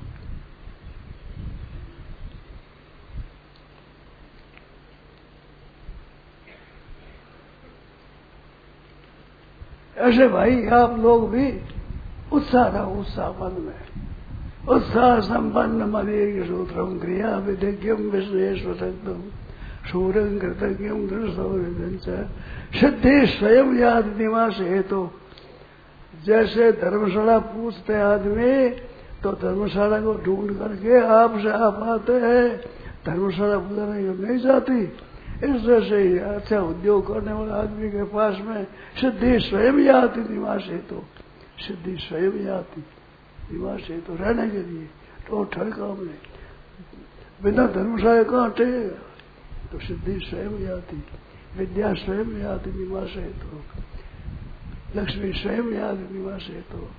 ऐसे भाई आप लोग भी उत्साह रहो, उत्साह मन में। उत्साह संपन्न मदीय सूत्रम क्रिया विधिज्ञम विश्लेषवतम शूरं कृतज्ञम दृढ़ सिद्धि स्वयं याद निवास है। तो जैसे धर्मशाला पूछते आदमी तो धर्मशाला को ढूंढ करके आपसे आप आते हैं, धर्मशाला बुलाने को नहीं जाती। इस तरह से अच्छा उद्योग करने वाले आदमी के पास में सिद्धि स्वयं याति निवास है। तो सिद्धि स्वयं याति निवास है, तो रहने के लिए तो ठहका में बिना धर्मशाला कहाँ ठहरेगा। तो सिद्धि स्वयं याति, विद्या स्वयं याति निवास है। तो लक्ष्मी स्वयं याति निवास है। तो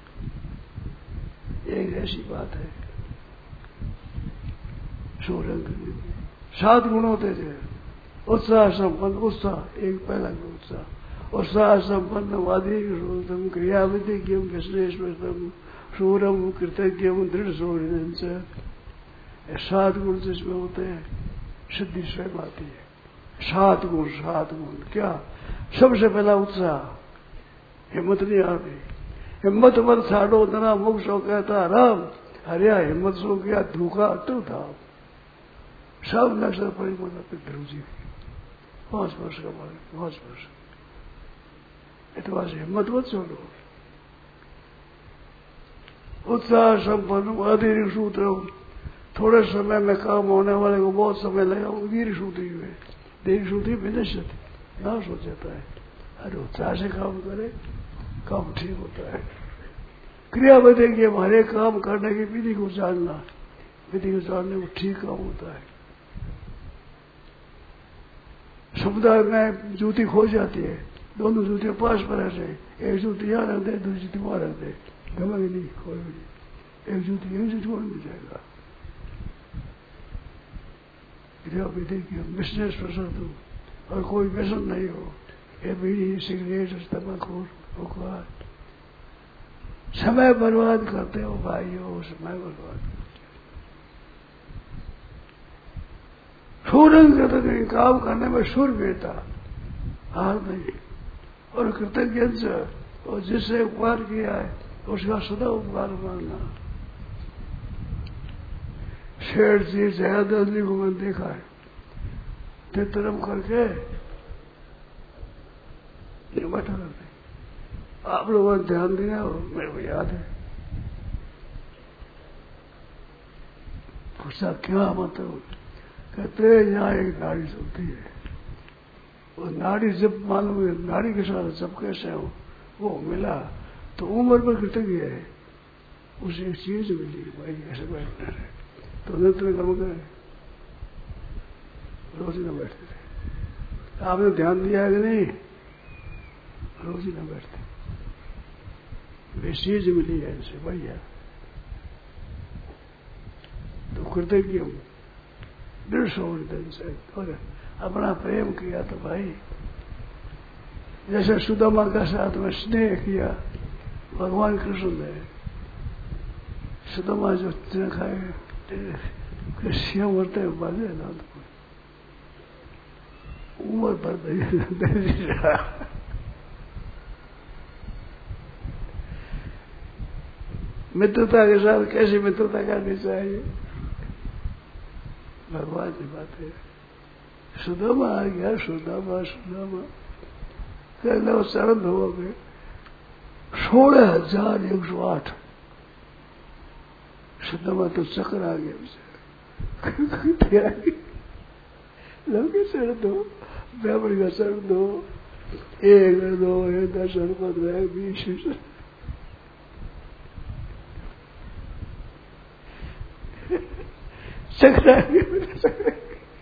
एक ऐसी बात है। सूरंग सात गुण होते थे। उत्साह संपन्न, उत्साह एक पहला उत्साह, उत्साह संपन्न वादी श्रोतम क्रिया विधिज्ञम विश्लेषम शूरम कृतज्ञम दृढ़ शौर्य। सात गुण जिसमें होते हैं सिद्धि स्वयं आती है। सात गुण, सात गुण क्या? सबसे पहला उत्साह, हिम्मत नहीं आती। हिम्मत मत छाड़ो तना मुख सो कहता राम, हरिया हिम्मत सो गया धूखा अटू था। सब नक्शा परिमल ध्रुव जी पांच वर्ष का मारे, पांच वर्ष इतवा से हिम्मत मत छोड़ो। उत्साह संपन्न अधीर सूत्र, थोड़े समय में काम होने वाले को बहुत समय लगा। वीर सूत्री हुए, देवी सूत्री विनश्यति नाश हो जाता है। अरे उत्साह से काम करे, काम ठीक होता है। क्रिया विधि की हमारे काम करने की विधि को जानना, विधि को जानने को ठीक काम होता है। समुदाय में जूती खो जाती है, दोनों जूतियां पास पर रह जाए, एक जूती यहाँ रख दे, दूसरी जूती वहां रख दे, गमेगी नहीं, कोई भी नहीं। एक जूती यहीं से छोड़ मिल जाएगा। क्रिया विधि की बिजनेस प्रसन्न हो और कोई व्यसन नहीं हो। ये बीड़ी सिगरेट तंबाकू हुक्का समय बर्बाद करते हो भाइयों, समय बर्बाद। शूरंग कृतज्ञ, काम करने में शूरवीरता, हार नहीं। और कृतज्ञ से, और जिससे उपकार किया है उसका सदा उपकार मानना। शेर जी जयादल जी को मैंने देखा है, तितरम करके बैठा करते। आप लोगों ने ध्यान दिया हो, मेरे को याद है। पूछा क्या मतलब? कहते यहाँ एक नाड़ी चलती है, वो नाड़ी जब मालूम है नाड़ी के साथ जब कैसे हो वो मिला तो उम्र पर कृतज्ञ है, उसे एक चीज मिली भाई कैसे बैठना है। तो नित्य कर्म करे, रोज ही न बैठते थे। आपने ध्यान दिया है कि नहीं? रोज ही न बैठते, वे चीज मिली है इनसे भैया। तो कृतज्ञ हूं दृढ़ दिन से, और अपना प्रेम किया तो भाई जैसे सुदामा का साथ में स्नेह किया भगवान कृष्ण ने। सुदामा जो खाए सिया मरते बाजे अनंतपुर उम्र पर दे रहा। मित्रता के साथ कैसी मित्रता करनी चाहिए भगवान की बात है। सुदामा आ गया, सुदामा सुदामा कहना चरण हो गए सोलह हजार एक सौ आठ शुद्ध तो चक्कर आ गया उसे लौके चढ़ दो, ब्राह्मण का चढ़ दो, एक दो एक दस पंद्रह बीस चक्कर आ गया।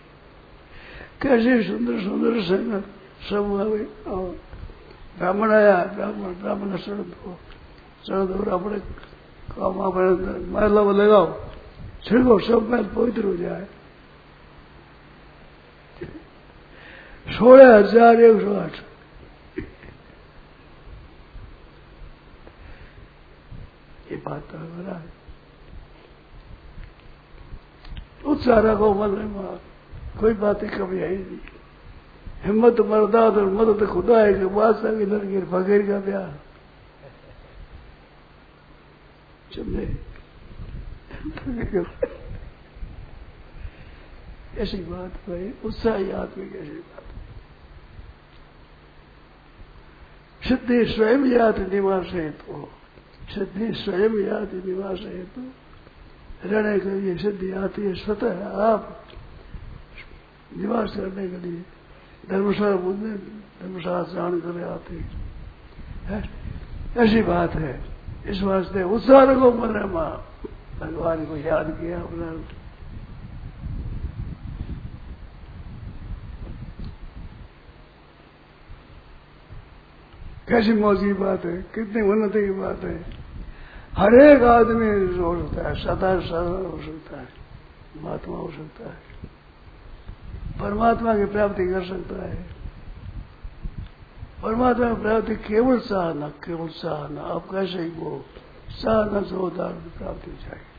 कैसे सुंदर सुंदर संग सब ब्राह्मण आया, ब्राह्मण ब्राह्मण का चढ़ दो चढ़ दो अपने काम अपने महिला को लगाओ, छिड़को, सब मैल पवित्र हो जाए। सोलह हजार एक सौ आठ ये बात तो है। उत्साह रखो मन में, कोई बातें कभी आई नहीं। हिम्मत मर्दाद और मदद खुदा है कि बादशाह की लड़की फकीर का ब्याह चले। ऐसी बात भाई, उत्साही आदमी की ऐसी बात। सिद्धि स्वयं याति निवास हेतु, सिद्धि स्वयं याति निवास हेतु, रहने के लिए सिद्धि आती है स्वतः आप निवास करने के लिए। धर्मशाला बुद्धि धर्मशाला जान कर आते है, ऐसी बात है। इस वास्ते उत्साह रखो मन में, भगवान को याद किया अपना। कैसी मौजी बात है, कितनी उन्नति की बात है। हर एक आदमी हो सकता है, सदा सदा हो सकता है, महात्मा हो सकता है, परमात्मा की प्राप्ति कर सकता है। परमात्मा की प्राप्ति केवल साधना, केवल साधना। आप कैसे ही वो साधना से उदार की प्राप्ति हो जाएगी।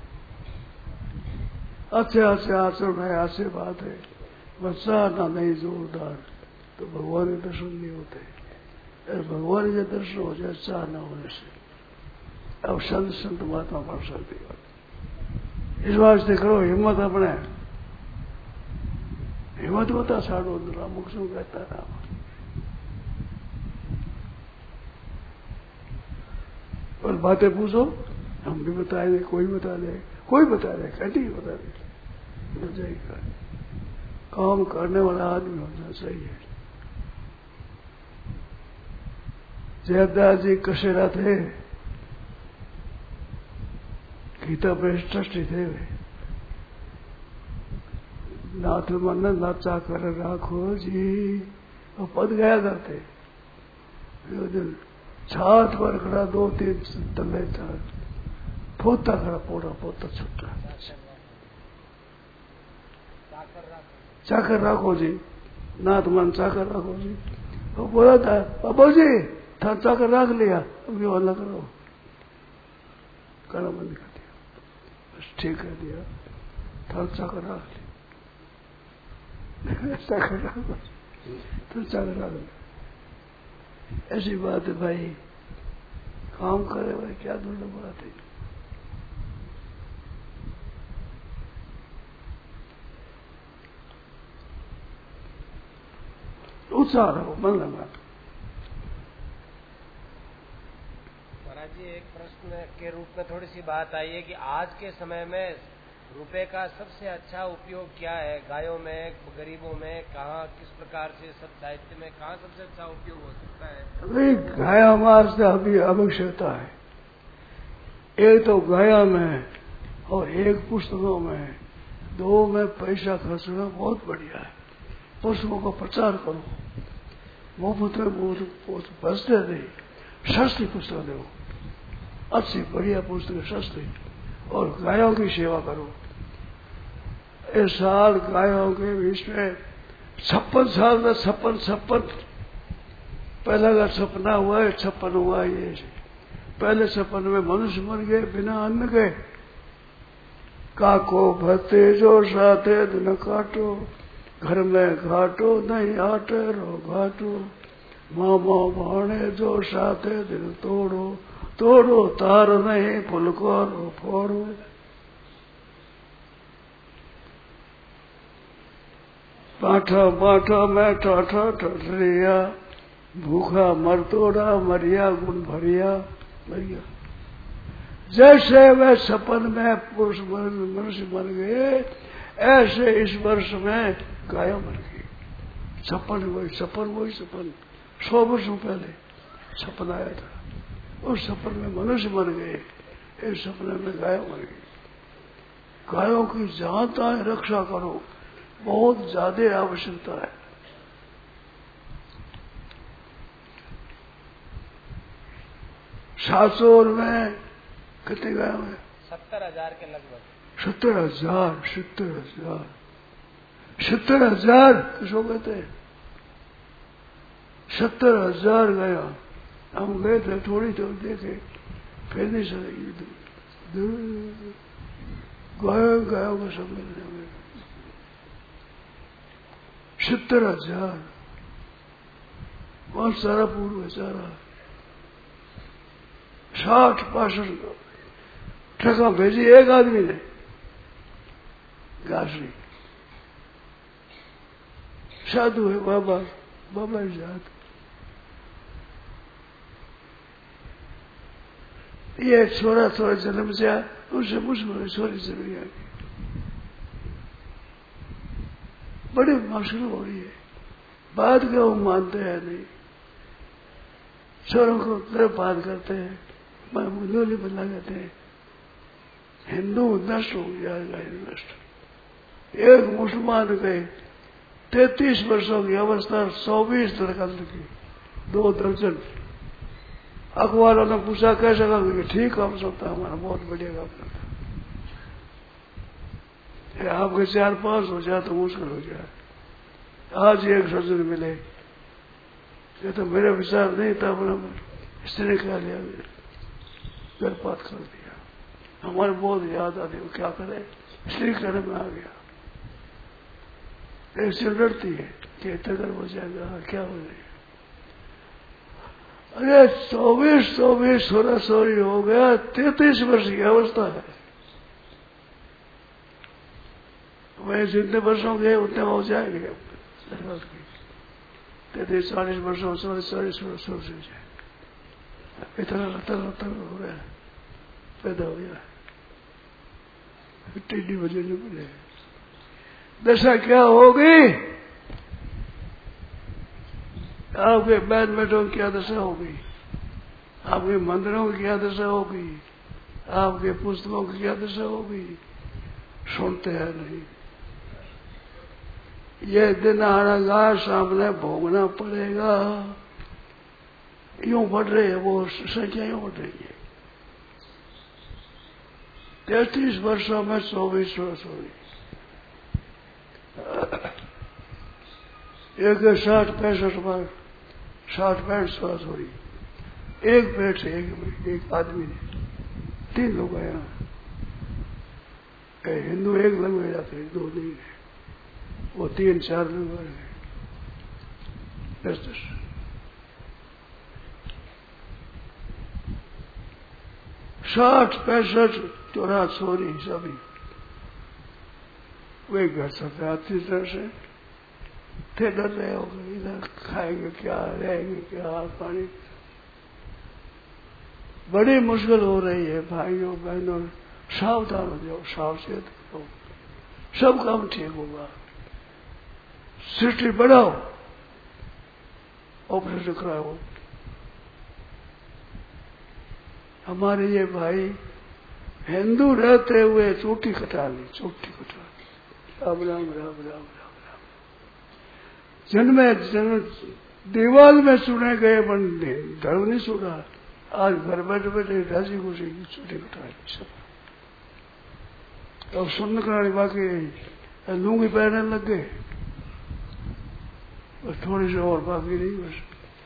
अच्छे अच्छे आचरण है, अच्छी बात है, बस साधना नहीं जोरदार तो भगवान के दर्शन नहीं होते। भगवान के दर्शन हो जाए साधना होने से, अब संत संत महात्मा बन सकती है। इस वास्ते करो हिम्मत अपने, हिम्मत होता साड़ो मुख से कहता राम। और बातें पूछो, हम भी बता दे, कोई बता दे, कोई बता दे, कटी बता दे। काम करने वाला आदमी होना चाहिए। जयदास जी कसेरा थे, गीता प्रेस ट्रस्टी थे वे। नाथ मन नाचा कर राखो जी, वो पद गाया करते। छात पर खड़ा दो तीन तले था, पोता खड़ा पोड़ा पोता छुट्टा। चाकर राखो जी, नाथ मन चाकर राखो जी। वो बोला था बाबू जी था चाकर राख लिया, अब ये वाला करो, करना बंद कर दिया, बस ठीक कर दिया, था चाकर राख लिया, चाकर राखो तो चाकर राख लिया। ऐसी बात है भाई, काम करे भाई, क्या दुर्लभ बात है। उत्साह रहो, मन लगा। महाराज जी, एक प्रश्न के रूप में थोड़ी सी बात आई है कि आज के समय में रुपए का सबसे अच्छा उपयोग क्या है? गायों में, गरीबों में, कहाँ किस प्रकार से, सब साहित्य में कहाँ सबसे अच्छा उपयोग हो सकता है? अरे गाया मार से अभी आवश्यकता है। एक तो गाया में और एक पुस्तकों में, दो में पैसा खर्च करना बहुत बढ़िया है। पुस्तकों का प्रचार करो, मुफ्त में बचते नहीं, सस्ती पुस्तक दो, अच्छी बढ़िया पुस्तक सस्ती, और गायों की सेवा करो। इस साल गायों के बीच में छप्पन साल में छप्पन छप्पन पहला का छपना हुआ है, छप्पन हुआ है। ये पहले छप्पन में मनुष्य मर गए बिना अन्न के। काको भत्ते जो साथे दिन काटो, घर में घाटो नहीं आटे रो घाटो, मामा भाणे जो साथे दिल तोड़ो, तोड़ो तार नहीं फुलको रो फोड़ो। पाठा पाठा में ठाठा ठठरिया, भूखा मरतोड़ा मरिया गुण भरिया। भरिया जैसे वे सपन में पुरुष मनुष्य बन गए, ऐसे इस वर्ष में गाय मर गई। सपन वही सपन वही सपन सौ वर्षों पहले सपन आया था, उस सपन में मनुष्य मर गए, इस सपने में गाय मर गई। गायों की जहां तहां रक्षा करो, बहुत ज्यादा आवश्यकता है। सासोर में कितने गाय में? सत्तर हजार के लगभग। सत्तर हजार सत्तर हजार सत्तर हजार किसको कहते हैं? सत्तर हजार गया। हम गए थे थोड़ी तो देखे, फिर नहीं सकेगी गायों गायों का सम्मेलन में सत्तर हजार। वहां सारा पूर्व है सारा। साठ पासठ ट्रका भेजी एक आदमी ने घासरी। साधु है बाबा, बाबा जात। ये छोरा थोड़ा जन्म से उनसे मुझे छोरी जरूरी आ गई। बड़ी मुश्किल हो रही है। बात क्या वो मानते हैं नहीं, छोरों को तरफ बात करते हैं, लोली बदला कहते हैं। हिंदू नष्ट हो गया, नष्ट। एक मुसलमान गए तैतीस वर्षों की अवस्था, चौबीस दरकंद की, दो दर्जन। अखबारों ने पूछा कैसे काम किया? ठीक काम चलता हमारा, बहुत बढ़िया काम करता। आपके चार पांच हो जाए तो मुश्किल हो जाए। आज एक सज्जन मिले, ये तो मेरा विचार नहीं था, अपना स्त्री कह लिया, गर्भपात कर दिया। हमारे बहुत याद आती, वो क्या करे, स्त्री करने में आ गया। एक से लड़ती है कि तगर हो जाएगा, क्या हो जाएगा। अरे चौबीस चौबीस सोलह सोरी हो गया, तैतीस वर्ष की अवस्था है। वह जितने वर्षों के उतने हो जाएंगे। तैतीस चालीस वर्षों चालीस चालीस वर्षों से जाए, इतना रतन रतन हो रहा है, पैदा हो गया। टीडी बजे जो मिले, दशा क्या होगी? आपके बैडमिंटन की क्या दशा होगी? आपके मंदिरों की क्या दशा होगी? आपके पुस्तकों की क्या दशा होगी? सुनते हैं नहीं। ये दिन आएगा, सामने भोगना पड़ेगा। यूं बढ़ रही है वो संख्या, यूं बढ़ रही है। तैतीस वर्षों में चौबीस वर्ष हो गई। एक साठ पैंसठ बार साठ पैंसठ वर्ष हो रही। एक पेट से एक, एक आदमी ने तीन लोग आए। हिंदू एक लंग जाते, दो नहीं है, वो तीन चार लोग आ गए। दस दस साठ पैंसठ चौरा छोरी सभी वे घर सब आती तरह से थे, डर रहे हो इधर खाएंगे क्या, रहेंगे क्या, पानी। बड़ी मुश्किल हो रही है भाइयों बहनों, सावधान हो जाओ, सावचेत हो, सब काम ठीक होगा। सृष्टि बढ़ाओ, ऑपरेशन कराओ। हमारे ये भाई हिंदू रहते हुए चोटी कटा ली, चोटी कटा ली। राम राम राम राम राम राम। जन्म जन्म दीवाल में सुने गए बंदे, धर्म नहीं सुना। आज घर बैठे बैठे राजी खुशी की चोटी कटा ली सब। अब सुनने करानी बाकी लूंगी पहनने लग गए, बस थोड़ी सी और बाकी नहीं बस।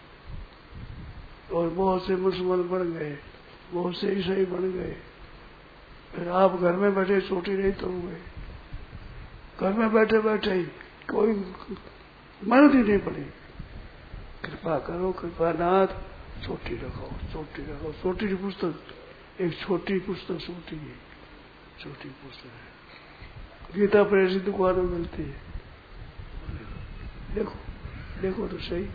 और बहुत से मुसलमान बन गए, बहुत से ईसाई बन गए। फिर आप घर में बैठे चोटी नहीं तोड़ोगे, घर में बैठे बैठे ही कोई मेहनत ही नहीं पड़ी। कृपा करो कृपा नाथ, चोटी रखो, चोटी रखो। छोटी सी पुस्तक, एक छोटी पुस्तक छोटी है, छोटी पुस्तक है, गीता प्रेस की दुकान में मिलती है। देखो देखो तो सही,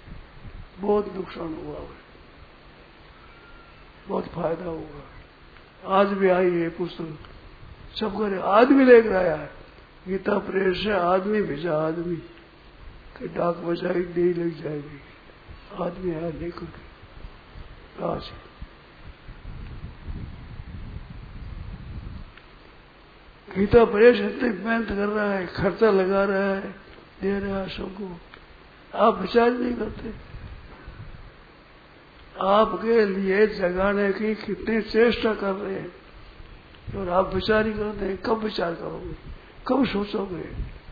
बहुत नुकसान हुआ है, बहुत फायदा होगा। आज भी आई है पुस्तक, सब करे आदमी लेकर आया है। गीता प्रेस से आदमी भेजा, आदमी कि डाक बजाई नहीं लग जाएगी, आदमी आया लेकर के आज। गीता प्रेस इतनी मेहनत कर रहा है, खर्चा लगा रहा है, दे रहा है सबको, आप विचार नहीं करते। आपके लिए जगाने की कितनी चेष्टा कर रहे हैं और आप विचार ही करते हैं। कब विचार करोगे, कब सोचोगे?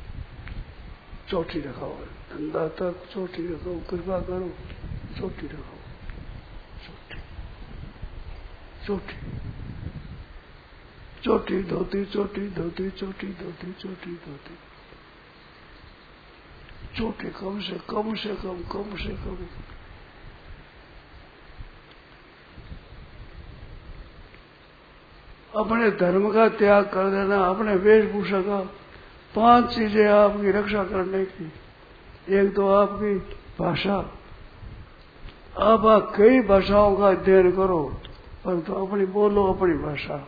चोटी रखाओ, धंधा तक चोटी रखो, कृपा करो, चोटी रखाओ, चोटी चोटी चोटी धोती, चोटी धोती, चोटी धोती, चोटी धोती, चोटी कम से कम से कम कम से कम। अपने धर्म का त्याग कर देना, अपने वेशभूषा का। पांच चीजें आपकी रक्षा करने की। एक तो आपकी भाषा, आप, आप कई भाषाओं का अध्ययन करो, परंतु तो अपनी बोलो अपनी भाषा।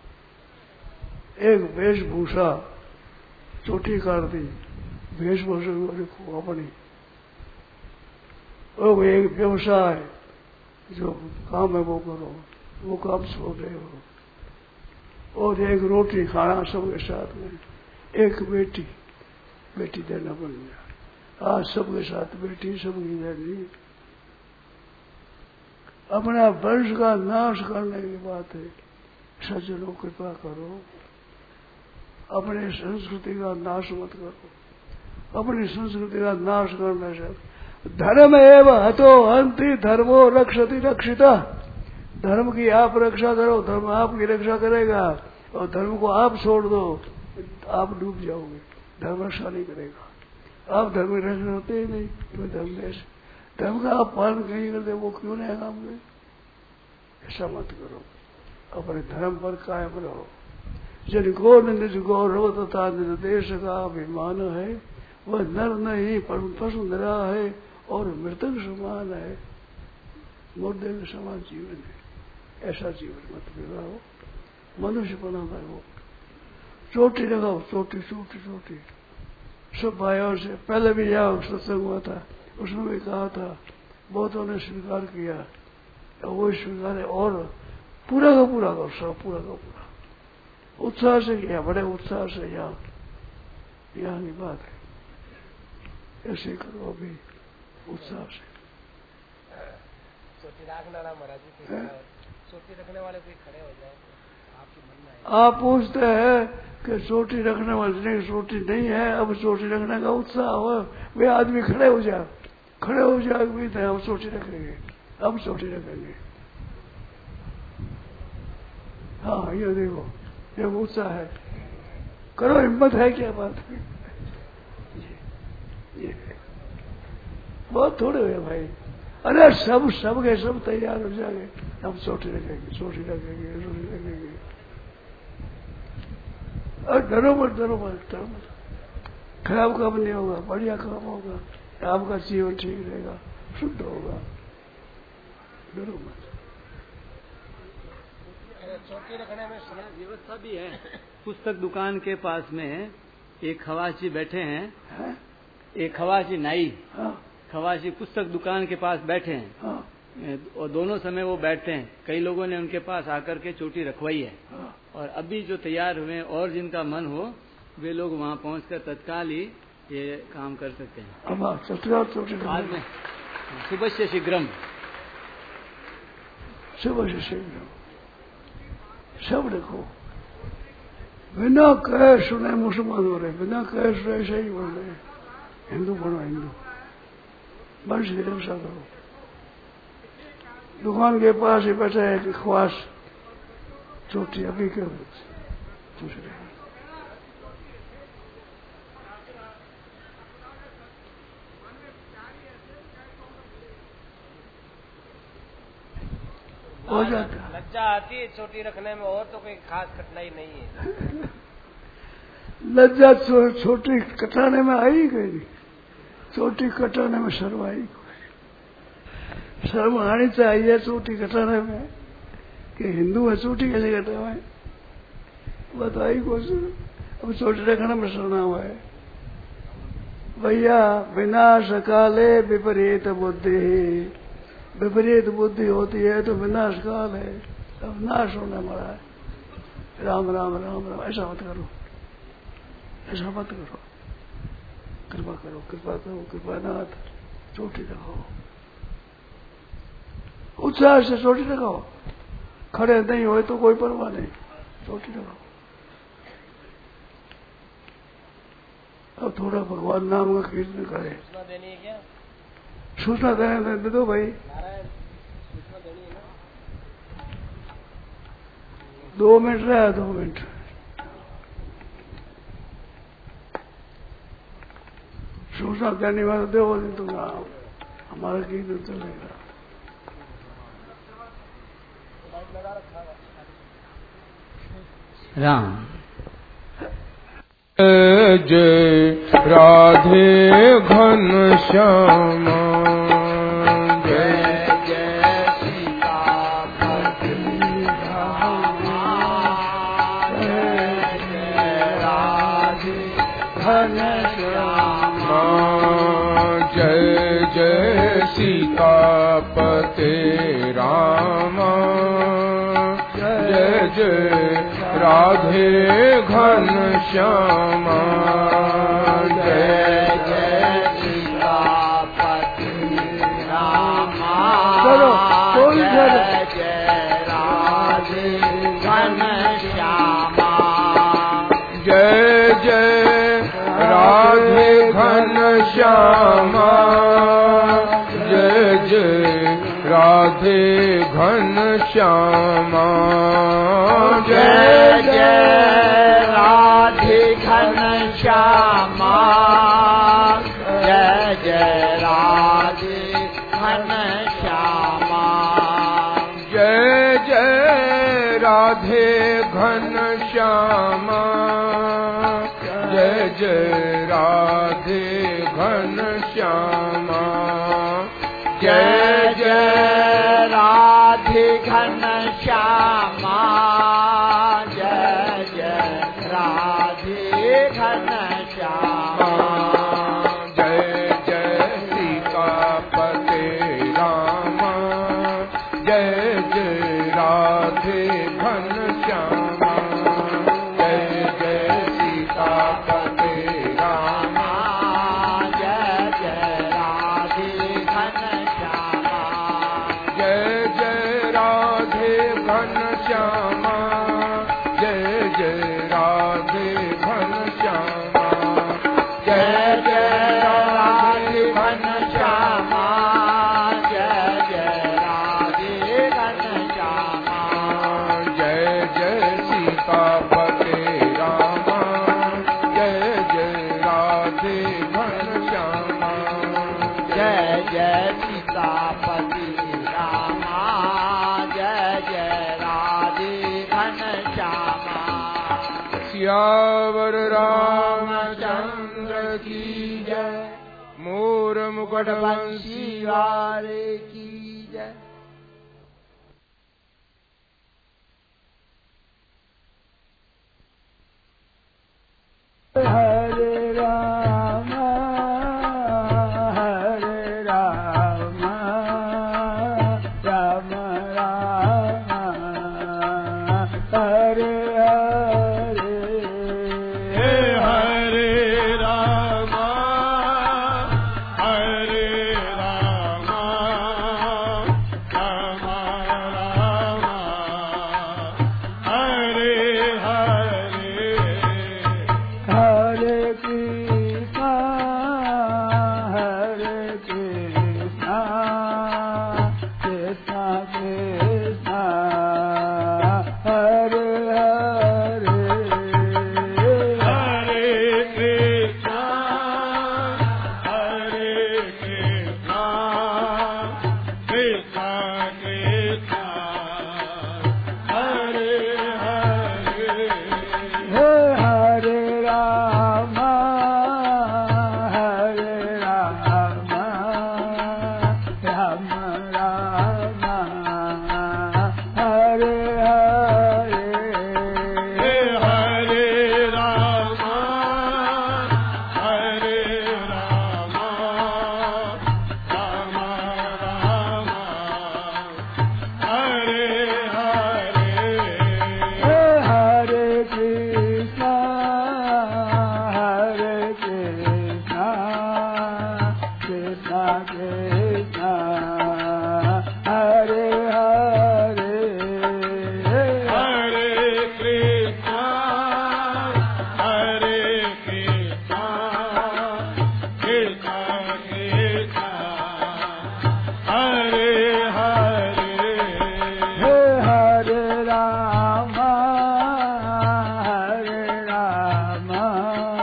एक वेशभूषा, चोटी कर दी, वेशभूषा रखो अपनी। और एक व्यवसाय, जो काम है वो करो, वो काम छोड़ रहे हो। और एक रोटी खाना सबके साथ में। एक बेटी, बेटी देना बन गया। आज सबके साथ बेटी सबकी देनी। अपना वंश का नाश करने की बात है। सज्जनों कृपा करो, अपने संस्कृति का नाश मत करो। अपनी संस्कृति का नाश करने से धर्म एवं हतो हंति धर्मो रक्षति रक्षिता। धर्म की आप रक्षा करो, धर्म आपकी रक्षा करेगा। और धर्म को आप छोड़ दो, आप डूब जाओगे। धर्म रक्षा नहीं करेगा। आप धर्म की रक्षा होते ही नहीं, तो धर्म देश धर्म का आप पालन नहीं करते, वो क्यों नहीं काम में? ऐसा मत करो, अपने धर्म पर कायम रहो। जिनको निज गौरव तथा निज देश का अभिमान है, वह नर नहीं पर पशु नरा है और मृतक समान है, मुर्दे के समान जीवन है। ऐसा जीवन मत बिगाड़ो, मनुष्य बना हो। चोटी लगाओ, चोटी चोटी चोटी। सब भाइयों से पहले भी यहाँ सत्संग हुआ था, उसमें भी कहा था, बहुतों ने स्वीकार किया, वो स्वीकार है। और पूरा का पूरा करो, सब पूरा का पूरा उत्साह से किया, बड़े उत्साह से। यहाँ यहाँ की बात है, ऐसे करो अभी उत्साह से। चोटी रखने वाले कोई खड़े हो जाए, आपके मन में आप पूछते हैं कि चोटी रखने वाले नहीं, चोटी नहीं है, अब चोटी रखने का उत्साह हो, वे आदमी खड़े हो जाए, खड़े हो जाए भी थे, हम चोटी रखेंगे, अब चोटी रखेंगे। हाँ ये देखो, ये उत्साह है, करो, हिम्मत है क्या बात है? ये, ये बहुत थोड़े हुए भाई। अरे सब सब के सब तैयार हो जाएंगे, हम चोटी रखेंगे, चोटी रखेंगे, चोटी रखेंगे। और डरो मत, डरो मत, डरो मत। खराब काम नहीं होगा, बढ़िया काम होगा, आपका जीवन ठीक रहेगा, शुद्ध होगा। डरो मत। चोटी रखने में व्यवस्था भी है। पुस्तक दुकान के पास में एक खवासी बैठे हैं, है? एक खवासी नाई, हाँ? खवासी पुस्तक दुकान के पास बैठे हैं। हाँ? और दोनों समय वो बैठते हैं। कई लोगों ने उनके पास आकर के चोटी रखवाई है। हाँ? और अभी जो तैयार हुए और जिनका मन हो वे लोग वहाँ पहुँचकर तत्काल ही ये काम कर सकते हैं। अब तत्काल चोटी बाद में सुबह से शीघ्रम, सुबह से शीघ्रम सब रखो। बिना कहे सुने मुसलमान हो रहे, बिना कहे सुने ऐसे ही बोल रहे। हिंदू बनो, हिंदू वंश की रक्षा करो। दुकान के पास ही बैठा है ख्वास, चोटी अभी क्यों दूसरे हो जाता। लज्जा आती है चोटी रखने में, और तो कोई खास कठिनाई नहीं है। लज्जा छो, छोटी कटाने में आई गई, चोटी कटाने में शर्म आई। शर्म आनी चाहिए चोटी कटाने में, कि हिंदू है चोटी कैसे कहते हैं बताई कुछ। अब चोटी रखना में सुना हुआ है भैया। विनाश काले विपरीत बुद्धि, विपरीत बुद्धि होती है तो विनाश काल है, अब नाश होने वाला है। राम राम राम राम ऐसा मत करो, ऐसा मत करो, कृपा करो, कृपा करो, कृपानाथ चोटी लगाओ, उत्साह से चोटी लगाओ। खड़े नहीं हो तो कोई परवाह नहीं, चोटी लगाओ। अब थोड़ा भगवान नाम का कीर्तन करे। सूचना देनी है क्या? सूचना देने दे दो भाई। नारायण सूचना देनी है ना? दो मिनट रहा, दो मिनट। सूचना देने वाला दो नहीं तो हमारा कीर्तन चलेगा। राम जय राधे घन श्यामा, जय जय सीतापति धामा, जय जय राधे घन श्यामा, जय जय सीतापति रामा, जय जय राधे घन श्यामा, जय जय सीतापति रामा, जय जय राधे घन श्यामा, जय जय राधे घन श्यामा, जय जय राधे घन श्यामा, जय जय राधे घन श्यामा, जय जय राधे घन श्यामा, जय जय राधे घन श्यामा, जय जय राधे घन श्यामा, जय जय राधे घन श्यामा, जय जय राधे घन श्यामा, जय जय सीतापति रामा, जय जय राधे घन श्यामा, जय जय सीतापति रामा, जय जय राधे घन श्यामा, जय जय राधे घन श्यामा, जय जय राधे घन श्यामा, जय जय राधे घन श्यामा, जय जय राधे घन श्यामा, जय जय सीतापति रामा, जय जय राधे घन श्यामा, जय जय सीतापति रामा, जय जय राधे घन श्यामा, सियावर रामचंद्र की जय, मोर मुकुट बंसी वाले की जय। हरे राम हरे राम राम राम हरे हरे हरे राम हरे राम राम